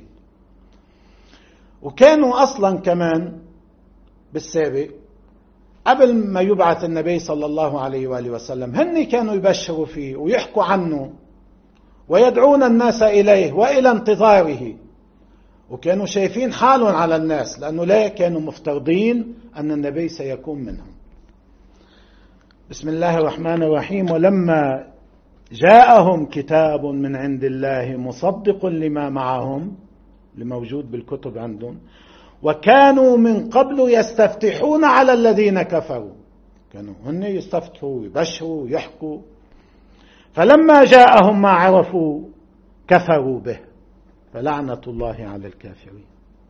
وكانوا أصلا كمان بالسابق قبل ما يبعث النبي صلى الله عليه وآله وسلم هن كانوا يبشروا فيه ويحكوا عنه ويدعون الناس إليه وإلى انتظاره، وكانوا شايفين حالهم على الناس، لأنه لا كانوا مفترضين أن النبي سيكون منهم. بسم الله الرحمن الرحيم. ولما جاءهم كتاب من عند الله مصدق لما معهم، لموجود بالكتب عندهم، وكانوا من قبل يستفتحون على الذين كفروا، كانوا هن يستفتحوا ويبشروا ويحكوا، فلما جاءهم ما عرفوا كفروا به فلعنة الله على الكافرين.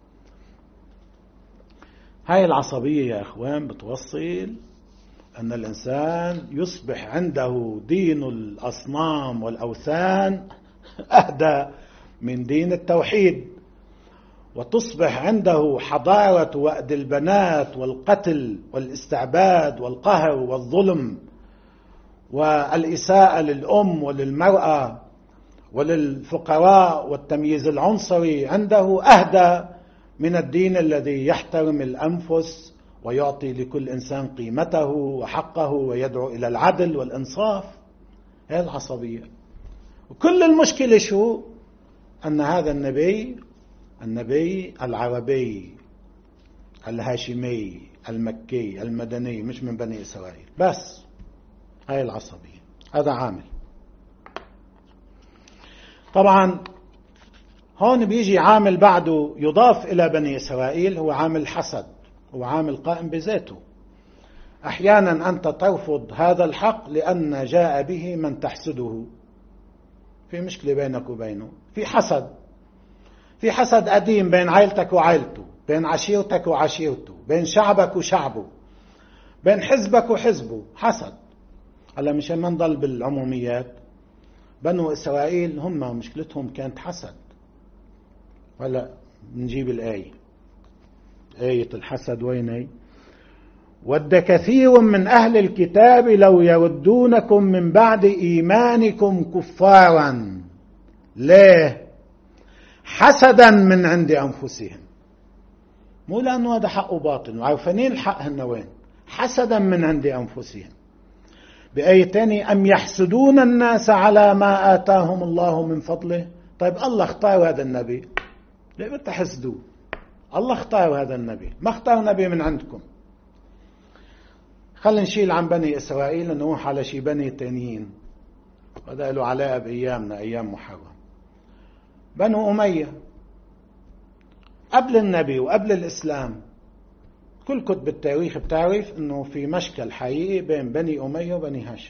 هاي العصبية يا أخوان بتوصل أن الإنسان يصبح عنده دين الأصنام والأوثان أهدى من دين التوحيد، وتصبح عنده حضارة وأد البنات والقتل والاستعباد والقهر والظلم والإساءة للأم وللمرأة وللفقراء والتمييز العنصري عنده أهدى من الدين الذي يحترم الأنفس ويعطي لكل إنسان قيمته وحقه ويدعو إلى العدل والإنصاف. هذه العصبية. وكل المشكلة شو؟ أن هذا النبي العربي الهاشمي المكي المدني مش من بني إسرائيل بس. هاي العصبية، هذا عامل. طبعا هون بيجي عامل بعده يضاف إلى بني إسرائيل، هو عامل حسد، هو عامل قائم بذاته. أحيانا أنت ترفض هذا الحق لأن جاء به من تحسده، في مشكلة بينك وبينه، في حسد قديم بين عائلتك وعائلته، بين عشيرتك وعشيرته، بين شعبك وشعبه، بين حزبك وحزبه، حسد. هلا مشان ما نضل بالعموميات، بنو إسرائيل هم مشكلتهم كانت حسد. هلا نجيب الآية، آية الحسد وين؟ ود كثير من أهل الكتاب لو يردونكم من بعد إيمانكم كفارا. ليه؟ حسدا من عند أنفسهم، مو لأنه هذا حق باطل وعارفين الحق هن وين، حسدا من عند أنفسهم. بآية تانية أم يحسدون الناس على ما آتاهم الله من فضله. طيب الله اختار هذا النبي، ليه بتحسدوه؟ الله اختار هذا النبي، ما اختار نبي من عندكم. خلينا نشيل عن بني إسرائيل نروح على شي بني تانيين، هذا له علاقة بأيامنا، أيام محرم. بنو أمية قبل النبي وقبل الإسلام، كل كتب التاريخ بتعرف أنه في مشكل حقيقي بين بني أمية وبني هاشم.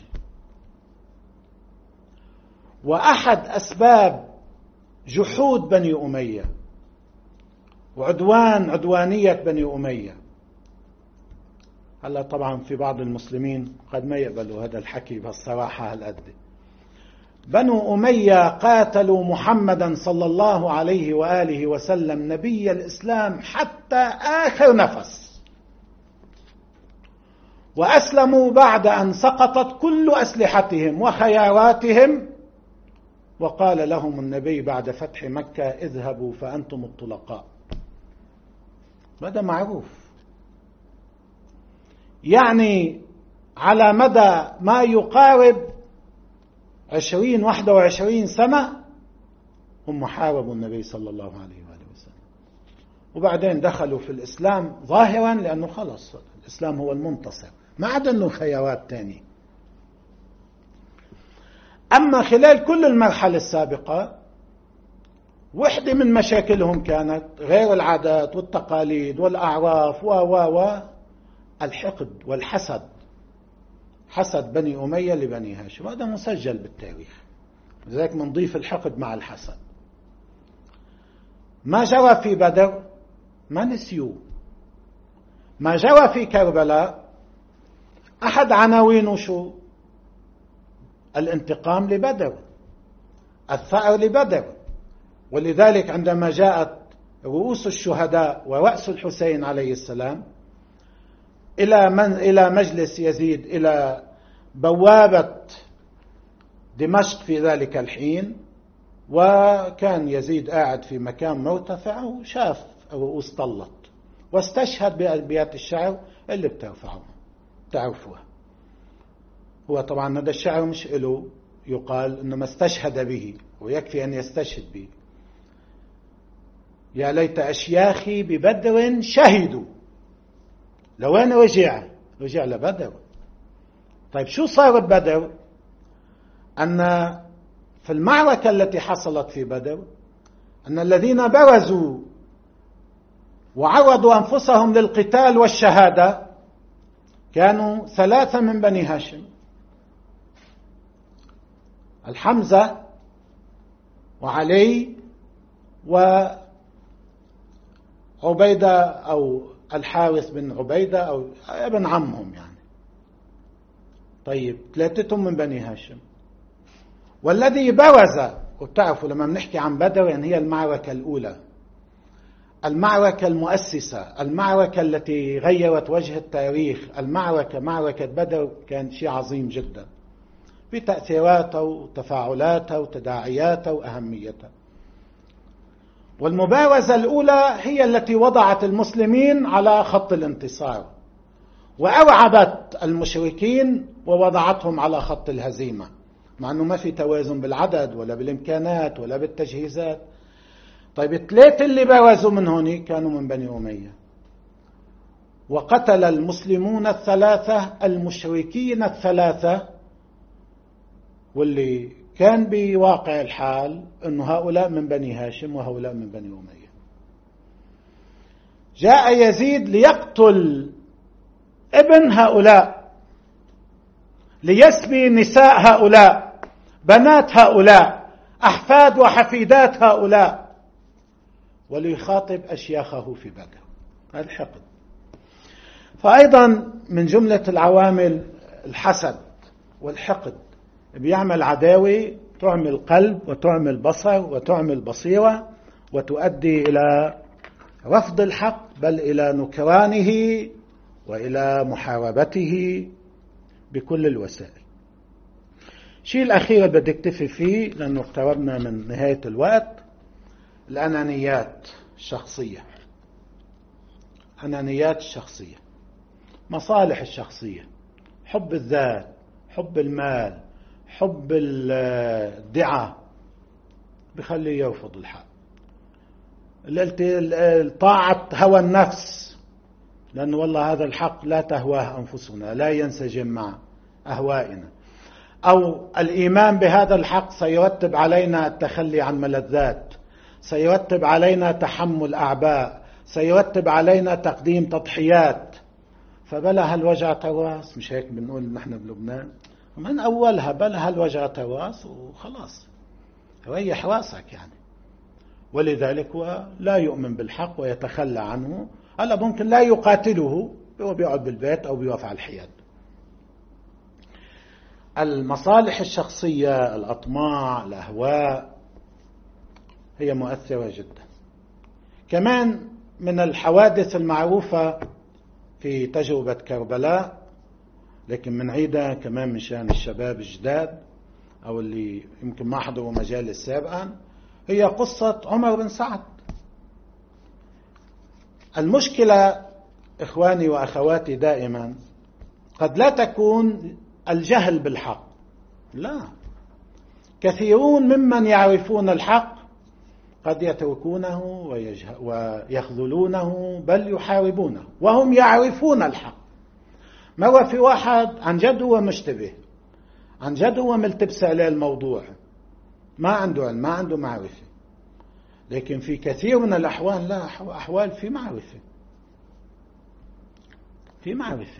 وأحد أسباب جحود بني أمية وعدوانية بني أمية، هلا طبعا في بعض المسلمين قد ما يقبلوا هذا الحكي بهالصراحة هالقد، بنو أمية قاتلوا محمدا صلى الله عليه وآله وسلم نبي الإسلام حتى آخر نفس، وأسلموا بعد أن سقطت كل أسلحتهم وخياراتهم، وقال لهم النبي بعد فتح مكة اذهبوا فأنتم الطلقاء. هذا معروف، يعني على مدى ما يقارب 21 سنة هم حاربوا النبي صلى الله عليه وآله وسلم، وبعدين دخلوا في الإسلام ظاهرا لأنه خلص الإسلام هو المنتصر، ما عاد له خيارات تانية. أما خلال كل المرحلة السابقة، وحدة من مشاكلهم كانت غير العادات والتقاليد والأعراف الحقد والحسد، حسد بني أمية لبني هاشم، هذا مسجل بالتاريخ، لذلك منضيف الحقد مع الحسد. ما جرى في بدر ما نسيوه، ما جرى في كربلاء أحد عناوينه شو؟ الانتقام لبدر، الثأر لبدر. ولذلك عندما جاءت رؤوس الشهداء ورأس الحسين عليه السلام إلى مجلس يزيد، إلى بوابة دمشق في ذلك الحين، وكان يزيد قاعد في مكان مرتفع وشاف رؤوس طلت، واستشهد بأبيات الشعر اللي تعرفوها. هو طبعا هذا الشعر مش له يقال، إنما استشهد به، ويكفي أن يستشهد به. يا ليت أشياخي ببدر شهدوا، لوين رجع لبدر. طيب شو صار ببدر؟ أن في المعركة التي حصلت في بدر، أن الذين برزوا وعرضوا أنفسهم للقتال والشهادة كانوا 3 من بني هاشم: الحمزة وعلي وعبيدة أو الحارث بن عبيدة أو ابن عمهم يعني. طيب 3 من بني هاشم. والذي برز، وبتعرفوا لما بنحكي عن بدر يعني هي المعركة الأولى، المعركة المؤسسة، المعركة التي غيرت وجه التاريخ، معركة بدر كان شيء عظيم جدا بتأثيراتها وتفاعلاتها وتداعياتها وأهميتها. والمبارزة الأولى هي التي وضعت المسلمين على خط الانتصار، وأرعبت المشركين ووضعتهم على خط الهزيمة، مع أنه ما في توازن بالعدد ولا بالإمكانات ولا بالتجهيزات. طيب 3 اللي برزوا من هون كانوا من بني أمية، وقتل المسلمون 3 المشركين 3، واللي كان بواقع الحال أنه هؤلاء من بني هاشم وهؤلاء من بني أمية. جاء يزيد ليقتل ابن هؤلاء، ليسبي نساء هؤلاء، بنات هؤلاء، أحفاد وحفيدات هؤلاء، وليخاطب أشياخه في بلده. هذا الحقد. فأيضا من جملة العوامل الحسد والحقد، بيعمل عداوة تعمل قلب وتعمل بصر وتعمل بصيرة، وتؤدي إلى رفض الحق، بل إلى نكرانه وإلى محاربته بكل الوسائل. الشيء الأخير اللي بدي اكتفي فيه لأنه اقتربنا من نهاية الوقت، الأنانيات الشخصية. أنانيات الشخصية، مصالح الشخصية، حب الذات، حب المال، حب الدعاء، بخليه يرفض الحق. طاعة هوى النفس، لأنه والله هذا الحق لا تهواه أنفسنا، لا ينسجم مع أهوائنا. أو الإيمان بهذا الحق سيرتب علينا التخلي عن ملذات، سيرتب علينا تحمل أعباء، سيرتب علينا تقديم تضحيات. فبلا هالوجع راس، مش هيك بنقول نحن بلبنان من أولها، بلا هالوجع راس وخلاص ريح راسك يعني. ولذلك هو لا يؤمن بالحق ويتخلى عنه. هلا ممكن لا يقاتله، هو بيقعد بالبيت أو بيوقف على الحياد. المصالح الشخصية، الأطماع، الأهواء هي مؤثرة جدا. كمان من الحوادث المعروفة في تجربة كربلاء، لكن من عيدها كمان من شان الشباب الجداد أو اللي يمكن ما حضروا مجالس سابقا، هي قصة عمر بن سعد. المشكلة إخواني وأخواتي دائما قد لا تكون الجهل بالحق، لا، كثيرون ممن يعرفون الحق قد يتركونه ويخذلونه بل يحاربونه وهم يعرفون الحق. مرة في واحد عن جد هو مشتبه، عن جد هو ملتبس عليه الموضوع، ما عنده علم، ما عنده معرفة، لكن في كثير من الأحوال لا، أحوال في معرفة، في معرفة.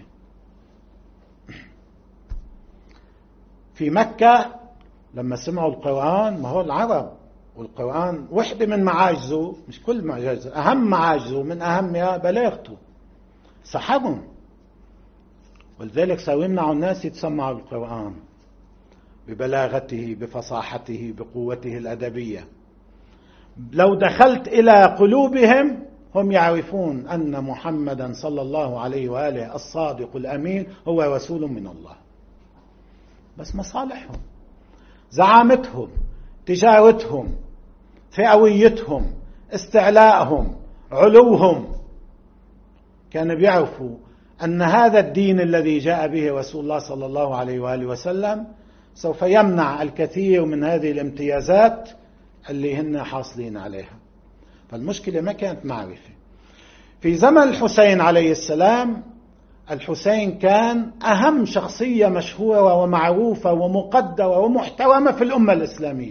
في مكة لما سمعوا القرآن، ما هو العرب والقرآن وحدة من معاجزه، مش كل معاجزه، أهم معاجزه من أهمها بلاغته، سحبهم. ولذلك صاروا يمنعوا الناس يتسمعوا القرآن ببلاغته، بفصاحته، بقوته الأدبية. لو دخلت إلى قلوبهم هم يعرفون أن محمدا صلى الله عليه وآله الصادق الأمين هو رسول من الله، بس مصالحهم، زعامتهم، تجارتهم، فئويتهم، استعلاءهم، علوهم، كانوا بيعرفوا أن هذا الدين الذي جاء به رسول الله صلى الله عليه وآله وسلم سوف يمنع الكثير من هذه الامتيازات اللي هن حاصلين عليها. فالمشكلة ما كانت معرفة. في زمن الحسين عليه السلام، الحسين كان أهم شخصية مشهورة ومعروفة ومقدرة ومحترمة في الأمة الإسلامية.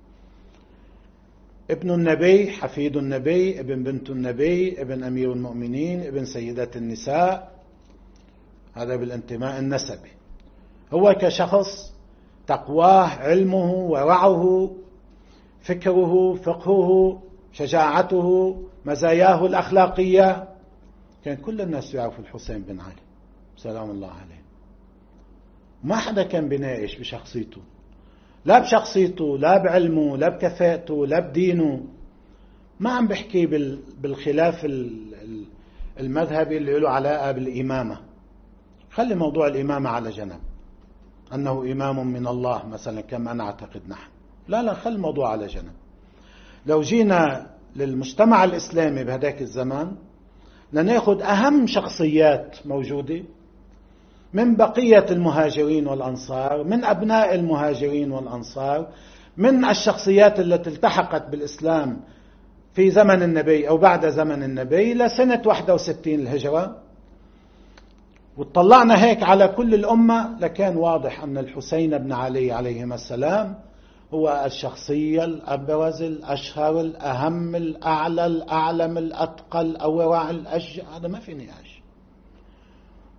ابن النبي، حفيد النبي، ابن بنت النبي، ابن أمير المؤمنين، ابن سيدة النساء، هذا بالانتماء النسبي. هو كشخص تقواه، علمه، ورعه، فكره، فقهه، شجاعته، مزاياه الأخلاقية، كان كل الناس يعرفوا الحسين بن علي سلام الله عليه. ما حدا كان بيناقش بشخصيته، لا بشخصيته، لا بعلمه، لا بكفاءته، لا بدينه. ما عم بحكي بالخلاف المذهبي اللي له علاقة بالإمامة. خلي موضوع الإمامة على جنب، أنه إمام من الله مثلا كما نعتقد نحن، لا خلي الموضوع على جنب. لو جينا للمجتمع الإسلامي بهداك الزمان لنأخذ أهم شخصيات موجودة من بقية المهاجرين والأنصار، من أبناء المهاجرين والأنصار، من الشخصيات التي التحقت بالإسلام في زمن النبي أو بعد زمن النبي لسنة 61 الهجرة، وطلعنا هيك على كل الأمة، لكان واضح أن الحسين بن علي عليهما السلام هو الشخصية الأبرز، الأشهر، الأهم، الأعلى، الأعلم، الأتقى، الأورع، الأشجع، هذا ما في نقاش.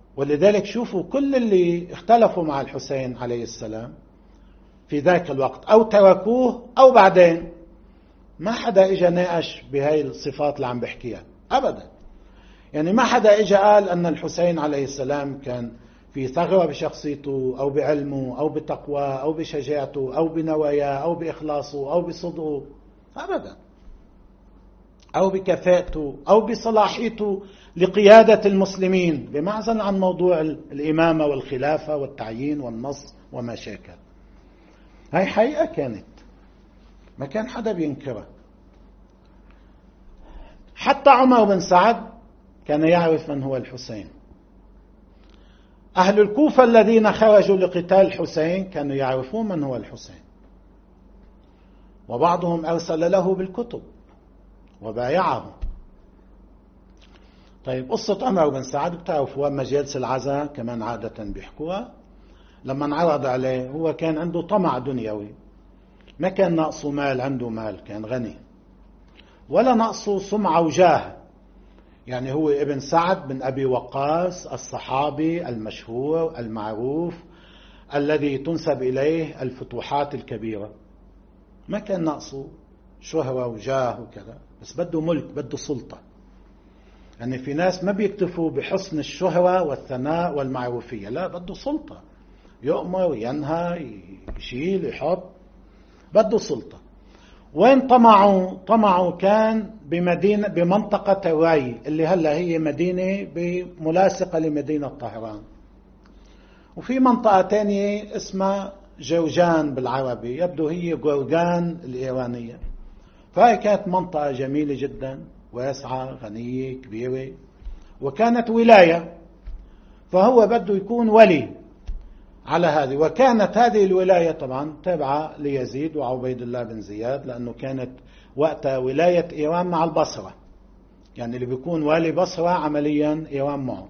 ولذلك شوفوا كل اللي اختلفوا مع الحسين عليه السلام في ذاك الوقت أو تركوه أو بعدين ما حدا إجا ناقش بهاي الصفات اللي عم بحكيها أبدا. يعني ما حدا إجا قال أن الحسين عليه السلام كان في ثغرة بشخصيته أو بعلمه أو بتقوى أو بشجاعته أو بنواياه أو بإخلاصه أو بصدقه أبدا، أو بكفاءته أو بصلاحيته لقيادة المسلمين، بمعزل عن موضوع الإمامة والخلافة والتعيين والنص وما شاكل. هاي حقيقة كانت ما كان حدا بينكرها. حتى عمر بن سعد كان يعرف من هو الحسين. أهل الكوفة الذين خرجوا لقتال الحسين كانوا يعرفون من هو الحسين، وبعضهم أرسل له بالكتب وبايعه. طيب قصة عمر بن سعد بتعرفوا مجالس العزاء كمان عادة بيحكوها. لما انعرض عليه هو كان عنده طمع دنيوي، ما كان ناقصه مال، عنده مال كان غني، ولا ناقصه سمعة وجاه. يعني هو ابن سعد بن أبي وقاص الصحابي المشهور المعروف الذي تنسب إليه الفتوحات الكبيرة، ما كان ناقصه شهرة وجاه وكذا، بس بده ملك، بده سلطة. يعني في ناس ما بيكتفوا بحسن الشهرة والثناء والمعروفية، لا بده سلطة، يؤمر ينهى يشيل يحط، بده سلطة. وين طمعوا كان بمنطقة الري اللي هلا هي مدينة ملاصقة لمدينة طهران، وفي منطقة تانية اسمها جوجان بالعربي، يبدو هي جورجان الإيرانية. فهي كانت منطقة جميلة جدا، واسعة غنية كبيرة، وكانت ولاية، فهو بده يكون ولي على هذه. وكانت هذه الولاية طبعا تابعة ليزيد وعبيد الله بن زياد، لأنه كانت وقتها ولاية إيران مع البصرة، يعني اللي بيكون والي بصرة عمليا إيران معه.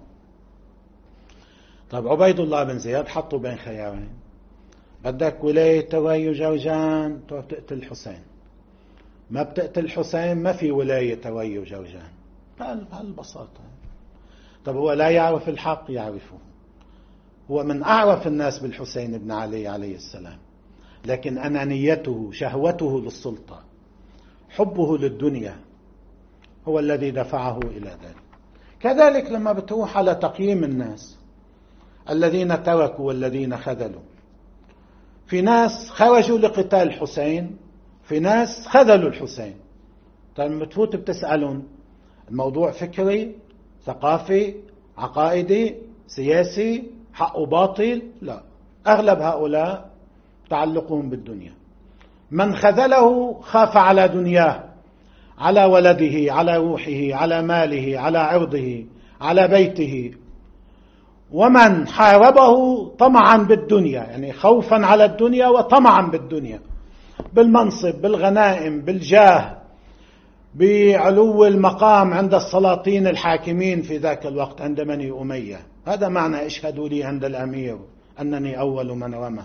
طب عبيد الله بن زياد حطوا بين خيارين، بدك ولاية تري وجوجان تروح تقتل الحسين، ما بتقتل الحسين ما في ولاية تري وجوجان، بهالبساطة. طب هو لا يعرف الحق؟ يعرفه، هو من أعرف الناس بالحسين بن علي عليه السلام، لكن أنانيته شهوته للسلطة حبه للدنيا هو الذي دفعه إلى ذلك. كذلك لما بتروح على تقييم الناس الذين تركوا والذين خذلوا، في ناس خرجوا لقتال الحسين، في ناس خذلوا الحسين. طيب بتفوت بتسألون الموضوع فكري ثقافي عقائدي سياسي حق وباطل؟ لا، أغلب هؤلاء تعلقهم بالدنيا. من خذله خاف على دنياه، على ولده، على روحه، على ماله، على عرضه، على بيته. ومن حاربه طمعا بالدنيا، يعني خوفا على الدنيا وطمعا بالدنيا، بالمنصب بالغنائم بالجاه بعلو المقام عند السلاطين الحاكمين في ذاك الوقت عند بني أمية. هذا معنى اشهدوا لي عند الأمير أنني أول من رمى.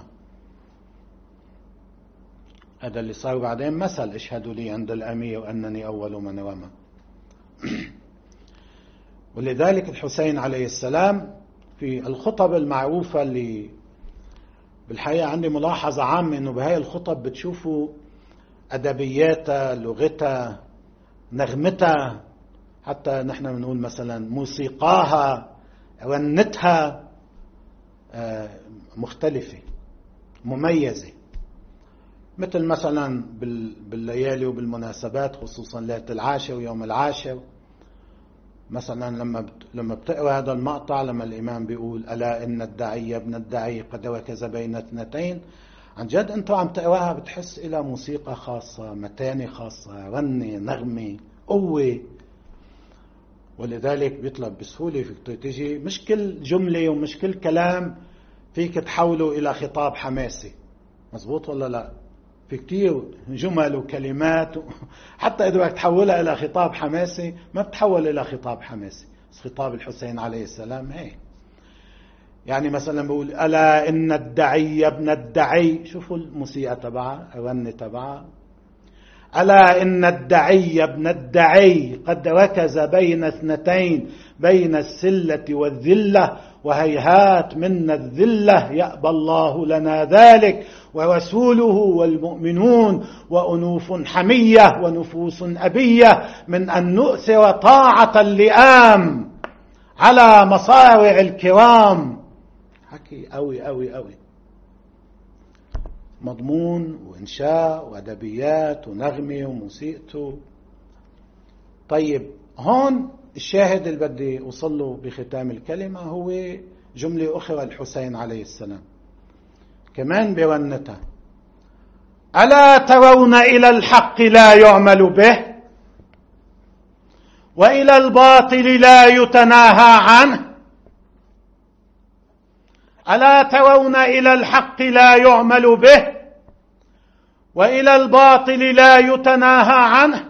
هذا اللي صار بعدين مثل، اشهدوا لي عند الأمير أنني أول من رمى. ولذلك الحسين عليه السلام في الخطب المعروفة اللي بالحقيقة عندي ملاحظة عامة أنه بهاي الخطب بتشوفوا أدبياتها، لغتها، نغمتها، حتى نحن بنقول مثلا موسيقاها، رنتها مختلفة مميزة. مثل مثلا بالليالي وبالمناسبات، خصوصا ليلة العاشر ويوم العاشر، مثلا لما بتقرأ هذا المقطع، لما الإمام بيقول ألا إن الداعي ابن الداعي قد ركز بين اثنتين، عن جد أنت عم تقرأها بتحس إلى موسيقى خاصة، متانة خاصة، رنة، نغمة، قوة. ولذلك بيطلب بسهولة فيك تيجي مش كل جملة ومش كل كلام فيك تحوله إلى خطاب حماسي، مزبوط ولا لا؟ في كتير جمل وكلمات حتى إذا بدك تحولها إلى خطاب حماسي ما بتحول إلى خطاب حماسي. بس خطاب الحسين عليه السلام هيك، يعني مثلا بقول ألا إن الدعي ابن الدعي، شوفوا الموسيقى تبعها، الرنة تبعها. ألا إن الدعي ابن الدعي قد ركز بين اثنتين، بين السلة والذلة، وهيهات منا الذلة يأبى الله لنا ذلك ورسوله والمؤمنون، وأنوف حمية ونفوس أبية من أن نؤثر طاعة اللئام على مصارع الكرام. حكي أوي أوي أوي، مضمون وإنشاء وأدبيات ونغمة وموسيقته. طيب هون الشاهد اللي بدي أوصل له بختام الكلمة هو جملة أخرى الحسين عليه السلام كمان بونتها: ألا ترون إلى الحق لا يعمل به وإلى الباطل لا يتناهى عنه؟ ألا ترون إلى الحق لا يعمل به وإلى الباطل لا يتناهى عنه؟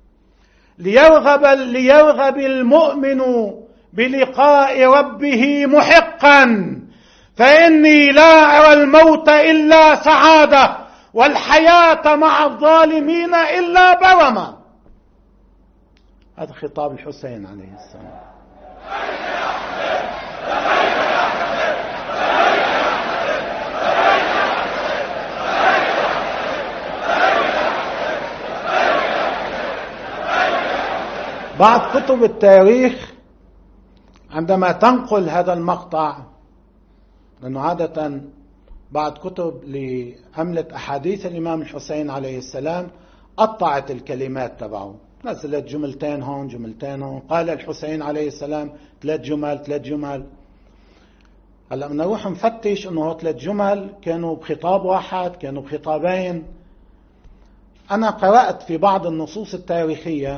ليرغب المؤمن بلقاء ربه محقا، فإني لا أرى الموت إلا سعادة والحياة مع الظالمين إلا برمة. هذا خطاب الحسين عليه السلام. بعض كتب التاريخ عندما تنقل هذا المقطع، لأنه عادة بعض كتب لحملة أحاديث الإمام الحسين عليه السلام قطعت الكلمات تبعه، نزلت جملتين هون جملتين هون، قال الحسين عليه السلام 3 جمل. هلا بدنا نروح نفتش انه 3 جمل كانوا بخطاب واحد، كانوا بخطابين. انا قرأت في بعض النصوص التاريخية،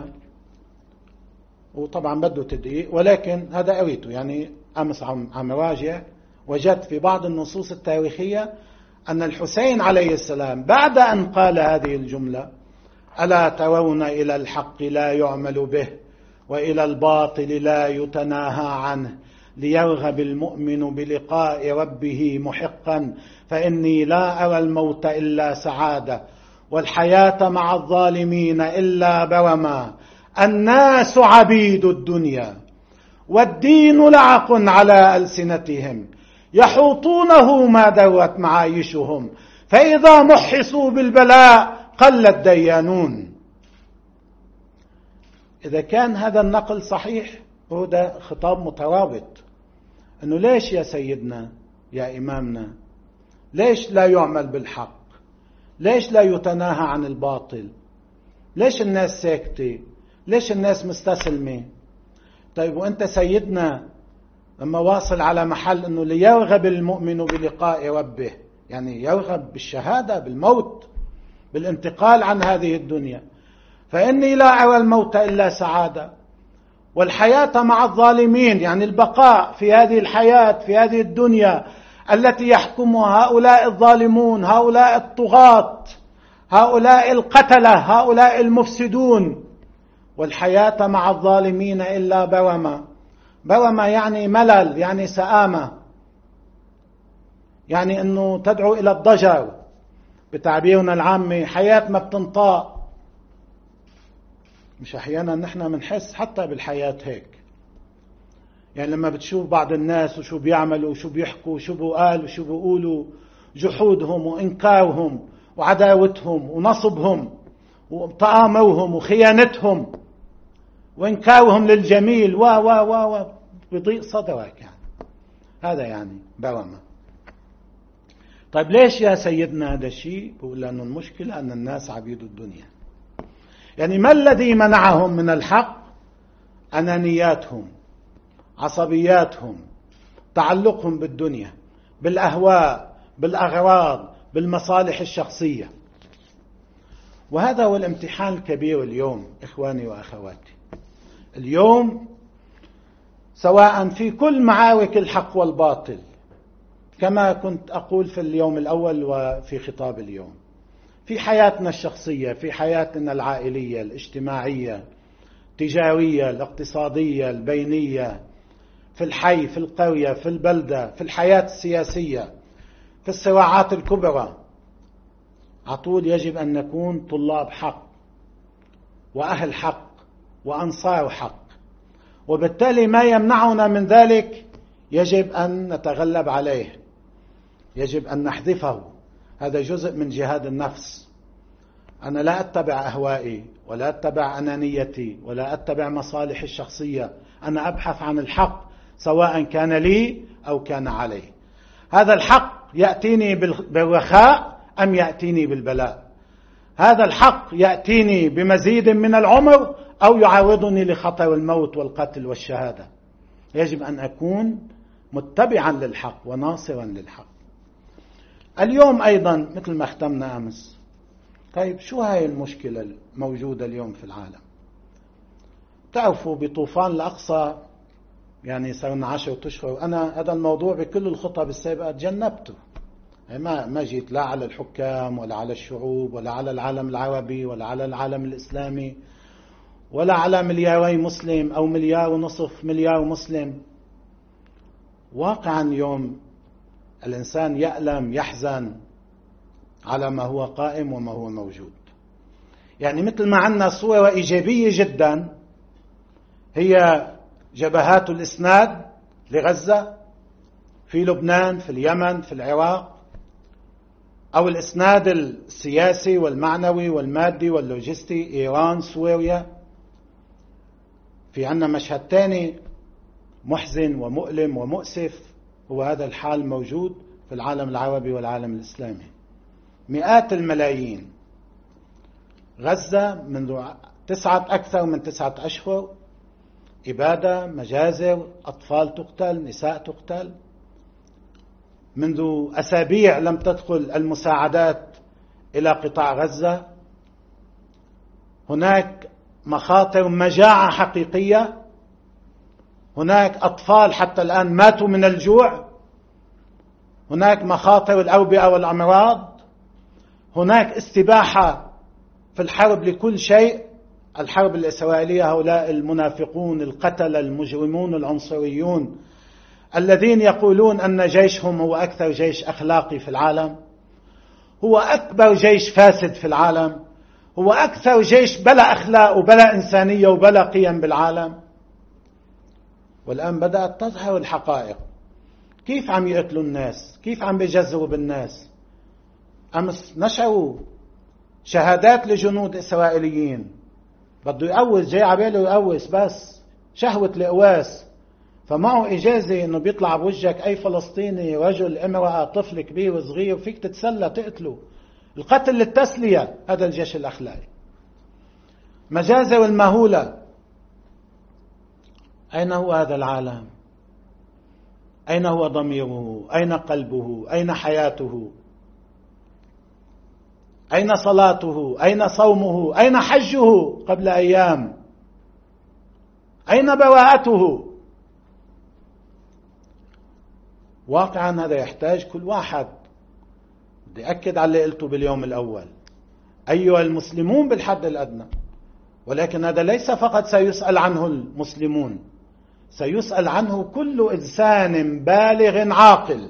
وطبعا بده تدقيق، ولكن هذا قريته يعني امس عم راجع، وجدت في بعض النصوص التاريخية ان الحسين عليه السلام بعد ان قال هذه الجملة: ألا ترون إلى الحق لا يعمل به وإلى الباطل لا يتناهى عنه، ليرغب المؤمن بلقاء ربه محقا، فإني لا أرى الموت إلا سعادة والحياة مع الظالمين إلا برما، الناس عبيد الدنيا والدين لعق على ألسنتهم، يحوطونه ما درت معايشهم، فإذا محصوا بالبلاء قل الديانون. إذا كان هذا النقل صحيح، هو ده خطاب مترابط، أنه ليش يا سيدنا يا إمامنا، ليش لا يعمل بالحق، ليش لا يتناهى عن الباطل، ليش الناس ساكتة، ليش الناس مستسلمة؟ طيب وأنت سيدنا لما واصل على محل أنه ليرغب المؤمن بلقاء ربه، يعني يرغب بالشهادة، بالموت، بالانتقال عن هذه الدنيا، فإني لا أرى الموت إلا سعادة والحياة مع الظالمين، يعني البقاء في هذه الحياة في هذه الدنيا التي يحكمها هؤلاء الظالمون، هؤلاء الطغاة، هؤلاء القتلة، هؤلاء المفسدون، والحياة مع الظالمين إلا برمة. برمة يعني ملل، يعني سآمة، يعني أنه تدعو إلى الضجر بتعبيرنا العامي، حياة ما بتنطاق. مش أحيانا نحن منحس حتى بالحياة هيك، يعني لما بتشوف بعض الناس وشو بيعملوا وشو بيحكوا وشو بيقالوا وشو بيقولوا، جحودهم وإنكارهم وعداوتهم ونصبهم وتآمرهم وخيانتهم وإنكارهم للجميل و بضيق صدرك، يعني هذا يعني برمة. طيب ليش يا سيدنا هذا الشيء؟ بقول لأنه المشكلة أن الناس عبيد الدنيا. يعني ما الذي منعهم من الحق؟ أنانياتهم، عصبياتهم، تعلقهم بالدنيا، بالأهواء، بالأغراض، بالمصالح الشخصية. وهذا هو الامتحان الكبير اليوم إخواني وأخواتي. اليوم سواء في كل معارك الحق والباطل، كما كنت أقول في اليوم الأول وفي خطاب اليوم، في حياتنا الشخصية، في حياتنا العائلية، الاجتماعية، التجارية، الاقتصادية، البينية، في الحي، في القرية، في البلدة، في الحياة السياسية، في الصراعات الكبرى، عطول يجب أن نكون طلاب حق، وأهل حق وأنصار حق، وبالتالي ما يمنعنا من ذلك يجب أن نتغلب عليه، يجب أن نحذفه. هذا جزء من جهاد النفس. أنا لا أتبع أهوائي ولا أتبع أنانيتي ولا أتبع مصالحي الشخصية، أنا أبحث عن الحق سواء كان لي أو كان عليه. هذا الحق يأتيني بالرخاء أم يأتيني بالبلاء؟ هذا الحق يأتيني بمزيد من العمر أو يعرضني لخطر الموت والقتل والشهادة؟ يجب أن أكون متبعا للحق وناصرا للحق. اليوم أيضا مثل ما ختمنا أمس، طيب شو هاي المشكلة الموجودة اليوم في العالم؟ تعرفوا بطوفان الأقصى يعني صرنا 10 أشهر، أنا هذا الموضوع بكل الخطب السابقة تجنبته، ما جيت لا على الحكام ولا على الشعوب ولا على العالم العربي ولا على العالم الإسلامي ولا على 2 مليار مسلم أو 1.5 مليار مسلم. واقعا يوم الإنسان يألم يحزن على ما هو قائم وما هو موجود. يعني مثل ما عندنا صورة إيجابية جدا هي جبهات الإسناد لغزة في لبنان، في اليمن، في العراق، أو الإسناد السياسي والمعنوي والمادي واللوجستي إيران، سوريا. في عنا مشهد تاني محزن ومؤلم ومؤسف، هو هذا الحال موجود في العالم العربي والعالم الإسلامي. مئات الملايين. غزة منذ أكثر من 9 أشهر إبادة، مجازر، أطفال تقتل، نساء تقتل. منذ أسابيع لم تدخل المساعدات إلى قطاع غزة. هناك مخاطر مجاعة حقيقية، هناك أطفال حتى الآن ماتوا من الجوع، هناك مخاطر الأوبئة والأمراض، هناك استباحة في الحرب لكل شيء. الحرب الإسرائيلية هؤلاء المنافقون القتلة المجرمون العنصريون الذين يقولون أن جيشهم هو أكثر جيش أخلاقي في العالم، هو أكبر جيش فاسد في العالم، هو أكثر جيش بلا أخلاق وبلا إنسانية وبلا قيم بالعالم. والآن بدأت تظهر الحقائق، كيف عم يقتلوا الناس، كيف عم بيجزروا بالناس. أمس نشروا شهادات لجنود إسرائيليين، بده يقوس، جاي عباله يقوس بس شهوة القواس، فمعه إجازة إنه بيطلع بوجهك أي فلسطيني، رجل، امرأة، طفل كبير وصغير، فيك تتسلى تقتله. القتل للتسلية، هذا الجيش الأخلاقي. مجازر المهولة. أين هو هذا العالم؟ أين هو ضميره؟ أين قلبه؟ أين حياته؟ أين صلاته؟ أين صومه؟ أين حجه قبل أيام؟ أين براءته؟ واقعا هذا يحتاج كل واحد. بدي أكد على اللي قلته باليوم الأول، أيها المسلمون بالحد الأدنى، ولكن هذا ليس فقط سيسأل عنه المسلمون، سيسأل عنه كل إنسان بالغ عاقل،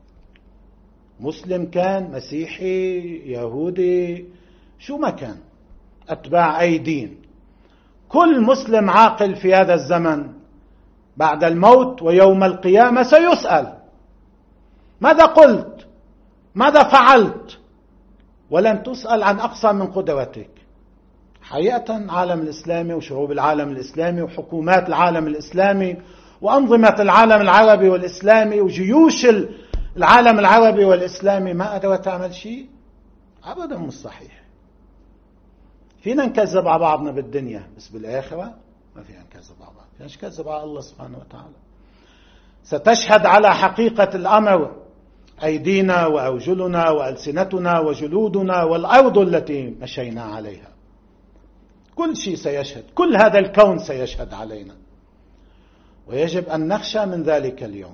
مسلم كان، مسيحي، يهودي، شو ما كان، أتباع أي دين. كل مسلم عاقل في هذا الزمن بعد الموت ويوم القيامة سيسأل: ماذا قلت؟ ماذا فعلت؟ ولن تسأل عن أقصى من قدرتك. حقيقة العالم الإسلامي وشعوب العالم الإسلامي وحكومات العالم الإسلامي وأنظمة العالم العربي والإسلامي وجيوش العالم العربي والإسلامي ما قدرت تعمل شيء؟ أبدا مش صحيح. فينا نكذب على بعضنا بالدنيا، بس بالآخرة ما فينا نكذب على بعض، فينا نكذب على الله سبحانه وتعالى. ستشهد على حقيقة الأمر أيدينا وأرجلنا وألسنتنا وجلودنا والأرض التي مشينا عليها. كل شيء سيشهد، كل هذا الكون سيشهد علينا، ويجب أن نخشى من ذلك اليوم.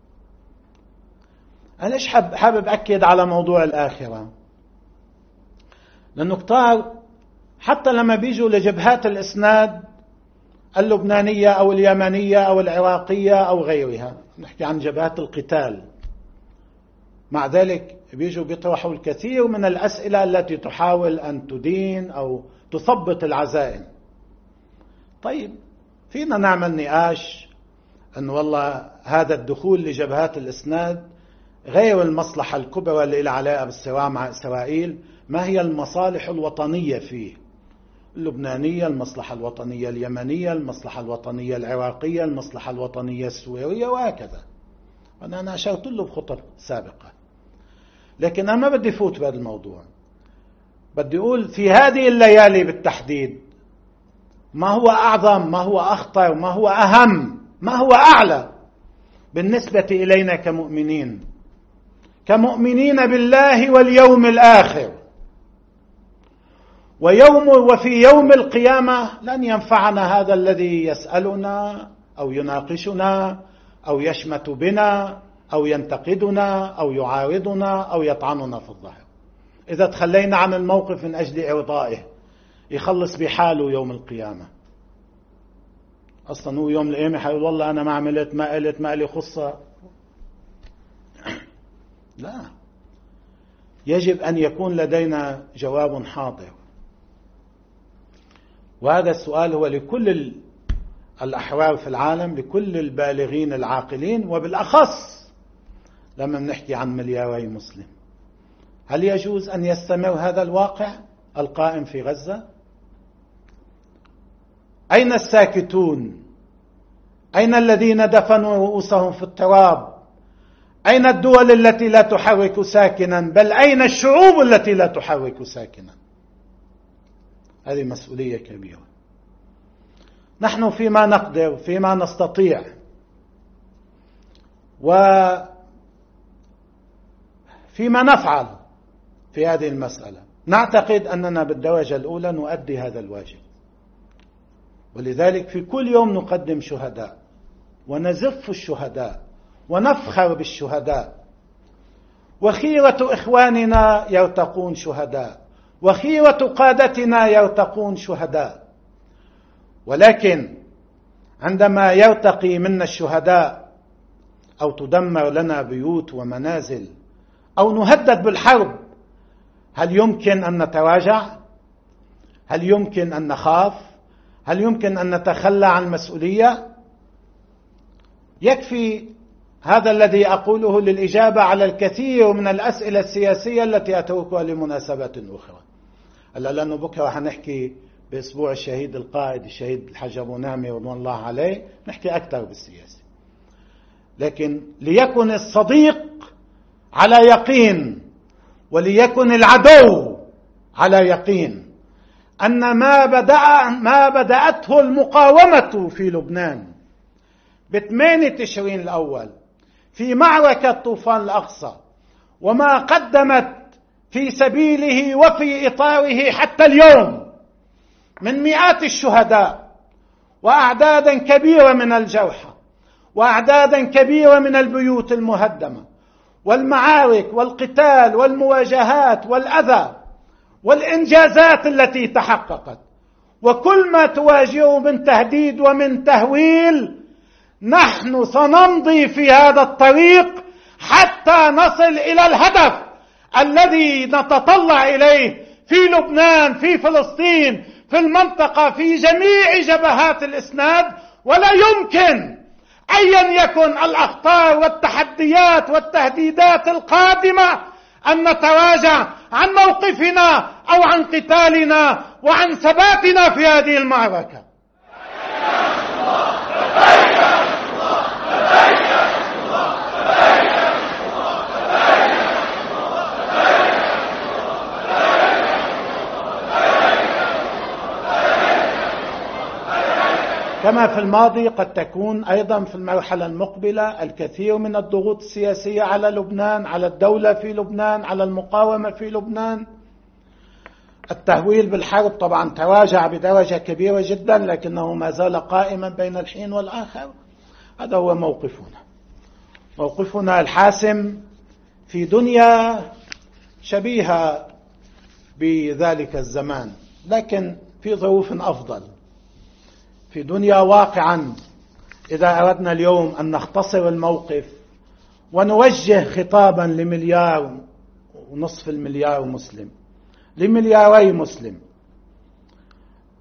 أنا ليش حابب أكد على موضوع الآخرة؟ لأنه كتار حتى لما بيجوا لجبهات الإسناد اللبنانية أو اليمنية أو العراقية أو غيرها، نحكي عن جبهات القتال، مع ذلك بيجوا بيطرحوا الكثير من الأسئلة التي تحاول أن تدين أو تثبط العزائم. طيب فينا نعمل نقاش أن والله هذا الدخول لجبهات الإسناد غير المصلحة الكبرى اللي لها علاقة بالصراع مع إسرائيل، ما هي المصالح الوطنية فيه؟ اللبنانية، المصلحة الوطنية اليمنية، المصلحة الوطنية العراقية، المصلحة الوطنية السورية، وهكذا. أنا أشرت له بخطب سابقة، لكن أنا ما بدي فوت بهذا الموضوع. بدي أقول في هذه الليالي بالتحديد ما هو أعظم، ما هو أخطر، ما هو أهم، ما هو أعلى بالنسبة إلينا كمؤمنين بالله واليوم الآخر. وفي يوم القيامة لن ينفعنا هذا الذي يسألنا أو يناقشنا أو يشمت بنا أو ينتقدنا أو يعارضنا أو يطعننا في الظهر. إذا تخلينا عن الموقف من أجل إرضائه يخلص بحاله يوم القيامة. أصلا هو يوم القيامة حيقول والله أنا ما عملت، ما قلت، ما لي خصة. لا، يجب أن يكون لدينا جواب حاضر، وهذا السؤال هو لكل الأحوال في العالم، لكل البالغين العاقلين، وبالأخص لما نحكي عن ملياري مسلم. هل يجوز أن يستمر هذا الواقع القائم في غزة؟ أين الساكتون؟ أين الذين دفنوا رؤوسهم في التراب؟ أين الدول التي لا تحرك ساكنا؟ بل أين الشعوب التي لا تحرك ساكنا؟ هذه مسؤولية كبيرة. نحن فيما نقدر، فيما نستطيع، وفيما نفعل في هذه المسألة، نعتقد أننا بالدرجة الأولى نؤدي هذا الواجب. ولذلك في كل يوم نقدم شهداء ونزف الشهداء ونفخر بالشهداء، وخيرة إخواننا يرتقون شهداء، وخيرة قادتنا يرتقون شهداء. ولكن عندما يرتقي منا الشهداء أو تدمر لنا بيوت ومنازل أو نهدد بالحرب، هل يمكن أن نتراجع؟ هل يمكن أن نخاف؟ هل يمكن أن نتخلى عن المسؤولية؟ يكفي هذا الذي أقوله للإجابة على الكثير من الأسئلة السياسية التي أتركها لمناسبات أخرى. لأنه بكرة حنحكي بأسبوع الشهيد القائد الشهيد الحاج أبو نعمي رضوان الله عليه، نحكي أكثر بالسياسة. لكن ليكن الصديق على يقين وليكن العدو على يقين أن ما بدأته المقاومة في لبنان ب8 تشرين الأول في معركة طوفان الأقصى، وما قدمت في سبيله وفي إطاره حتى اليوم من مئات الشهداء وأعدادا كبيرة من الجرحى وأعدادا كبيرة من البيوت المهدمة والمعارك والقتال والمواجهات والأذى والإنجازات التي تحققت وكل ما تواجهه من تهديد ومن تهويل، نحن سنمضي في هذا الطريق حتى نصل إلى الهدف الذي نتطلع إليه في لبنان، في فلسطين، في المنطقة، في جميع جبهات الإسناد. ولا يمكن أيا يكن الأخطار والتحديات والتهديدات القادمة أن نتراجع عن موقفنا أو عن قتالنا وعن ثباتنا في هذه المعركة. كما في الماضي قد تكون أيضا في المرحلة المقبلة الكثير من الضغوط السياسية على لبنان، على الدولة في لبنان، على المقاومة في لبنان. التهويل بالحرب طبعا تراجع بدرجة كبيرة جدا، لكنه ما زال قائما بين الحين والآخر. هذا هو موقفنا الحاسم في دنيا شبيهة بذلك الزمان، لكن في ظروف أفضل. في دنيا واقعا إذا أردنا اليوم أن نختصر الموقف ونوجه خطابا ل1.5 مليار مسلم، ل2 مليار مسلم،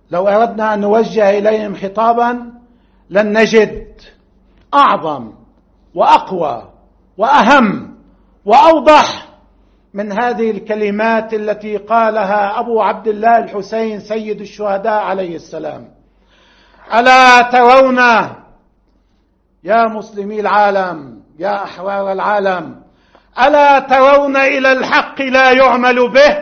لو أردنا أن نوجه إليهم خطابا لن نجد أعظم وأقوى وأهم وأوضح من هذه الكلمات التي قالها أبو عبد الله الحسين سيد الشهداء عليه السلام: ألا ترون يا مسلمي العالم، يا أحرار العالم، ألا ترون إلى الحق لا يعمل به؟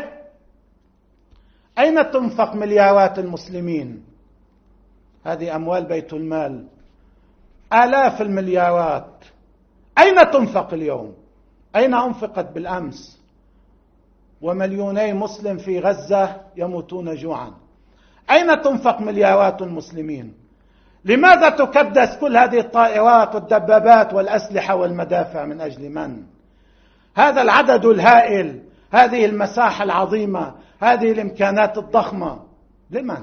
أين تنفق مليارات المسلمين؟ هذه أموال بيت المال، آلاف المليارات، أين تنفق اليوم؟ أين أنفقت بالأمس؟ ومليوني مسلم في غزة يموتون جوعا. أين تنفق مليارات المسلمين؟ لماذا تكدس كل هذه الطائرات والدبابات والأسلحة والمدافع؟ من أجل من؟ هذا العدد الهائل، هذه المساحة العظيمة، هذه الإمكانات الضخمة، لمن؟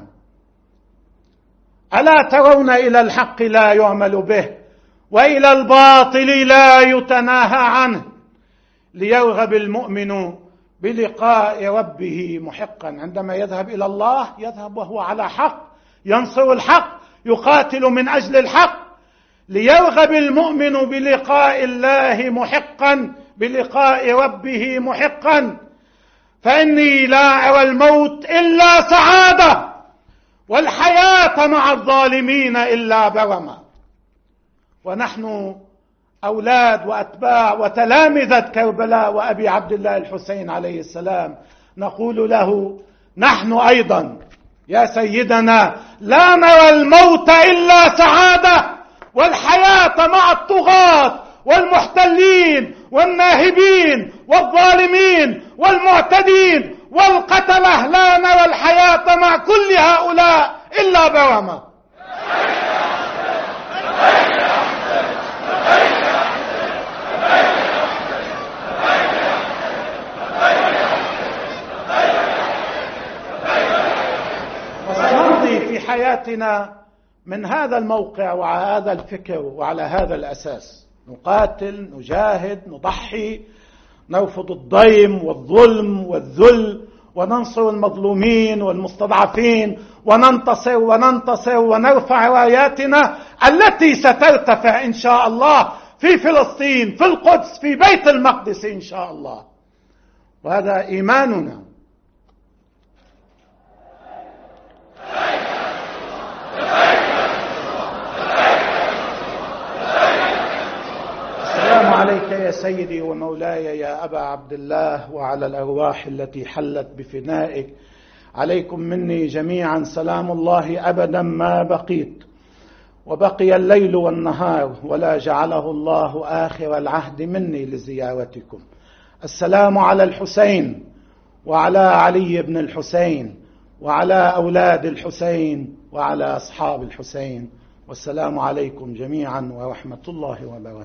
ألا ترون إلى الحق لا يعمل به وإلى الباطل لا يتناهى عنه ليرغب المؤمن بلقاء ربه محقا. عندما يذهب إلى الله يذهب وهو على حق، ينصر الحق، يقاتل من أجل الحق. ليرغب المؤمن بلقاء الله محقا، بلقاء ربه محقا. فإني لا أرى الموت إلا سعادة، والحياة مع الظالمين إلا برمة. ونحن أولاد وأتباع وتلامذة كربلاء وأبي عبد الله الحسين عليه السلام نقول له نحن أيضا: يا سيدنا، لا نرى الموت إلا سعادة، والحياة مع الطغاة والمحتلين والناهبين والظالمين والمعتدين والقتلة، لا نرى الحياة مع كل هؤلاء إلا برمة. وسنمضي في حياتنا من هذا الموقع وعلى هذا الفكر وعلى هذا الأساس، نقاتل، نجاهد، نضحي، نرفض الضيم والظلم والذل، وننصر المظلومين والمستضعفين، وننتصر وننتصر ونرفع راياتنا التي سترتفع إن شاء الله في فلسطين، في القدس، في بيت المقدس إن شاء الله. وهذا إيماننا. السلام عليك يا سيدي ومولاي يا أبا عبد الله، وعلى الأرواح التي حلت بفنائك. عليكم مني جميعا سلام الله أبدا ما بقيت، وبقي الليل والنهار، ولا جعله الله آخر العهد مني لزيارتكم. السلام على الحسين وعلى علي بن الحسين وعلى أولاد الحسين وعلى أصحاب الحسين، والسلام عليكم جميعا ورحمة الله وبركاته.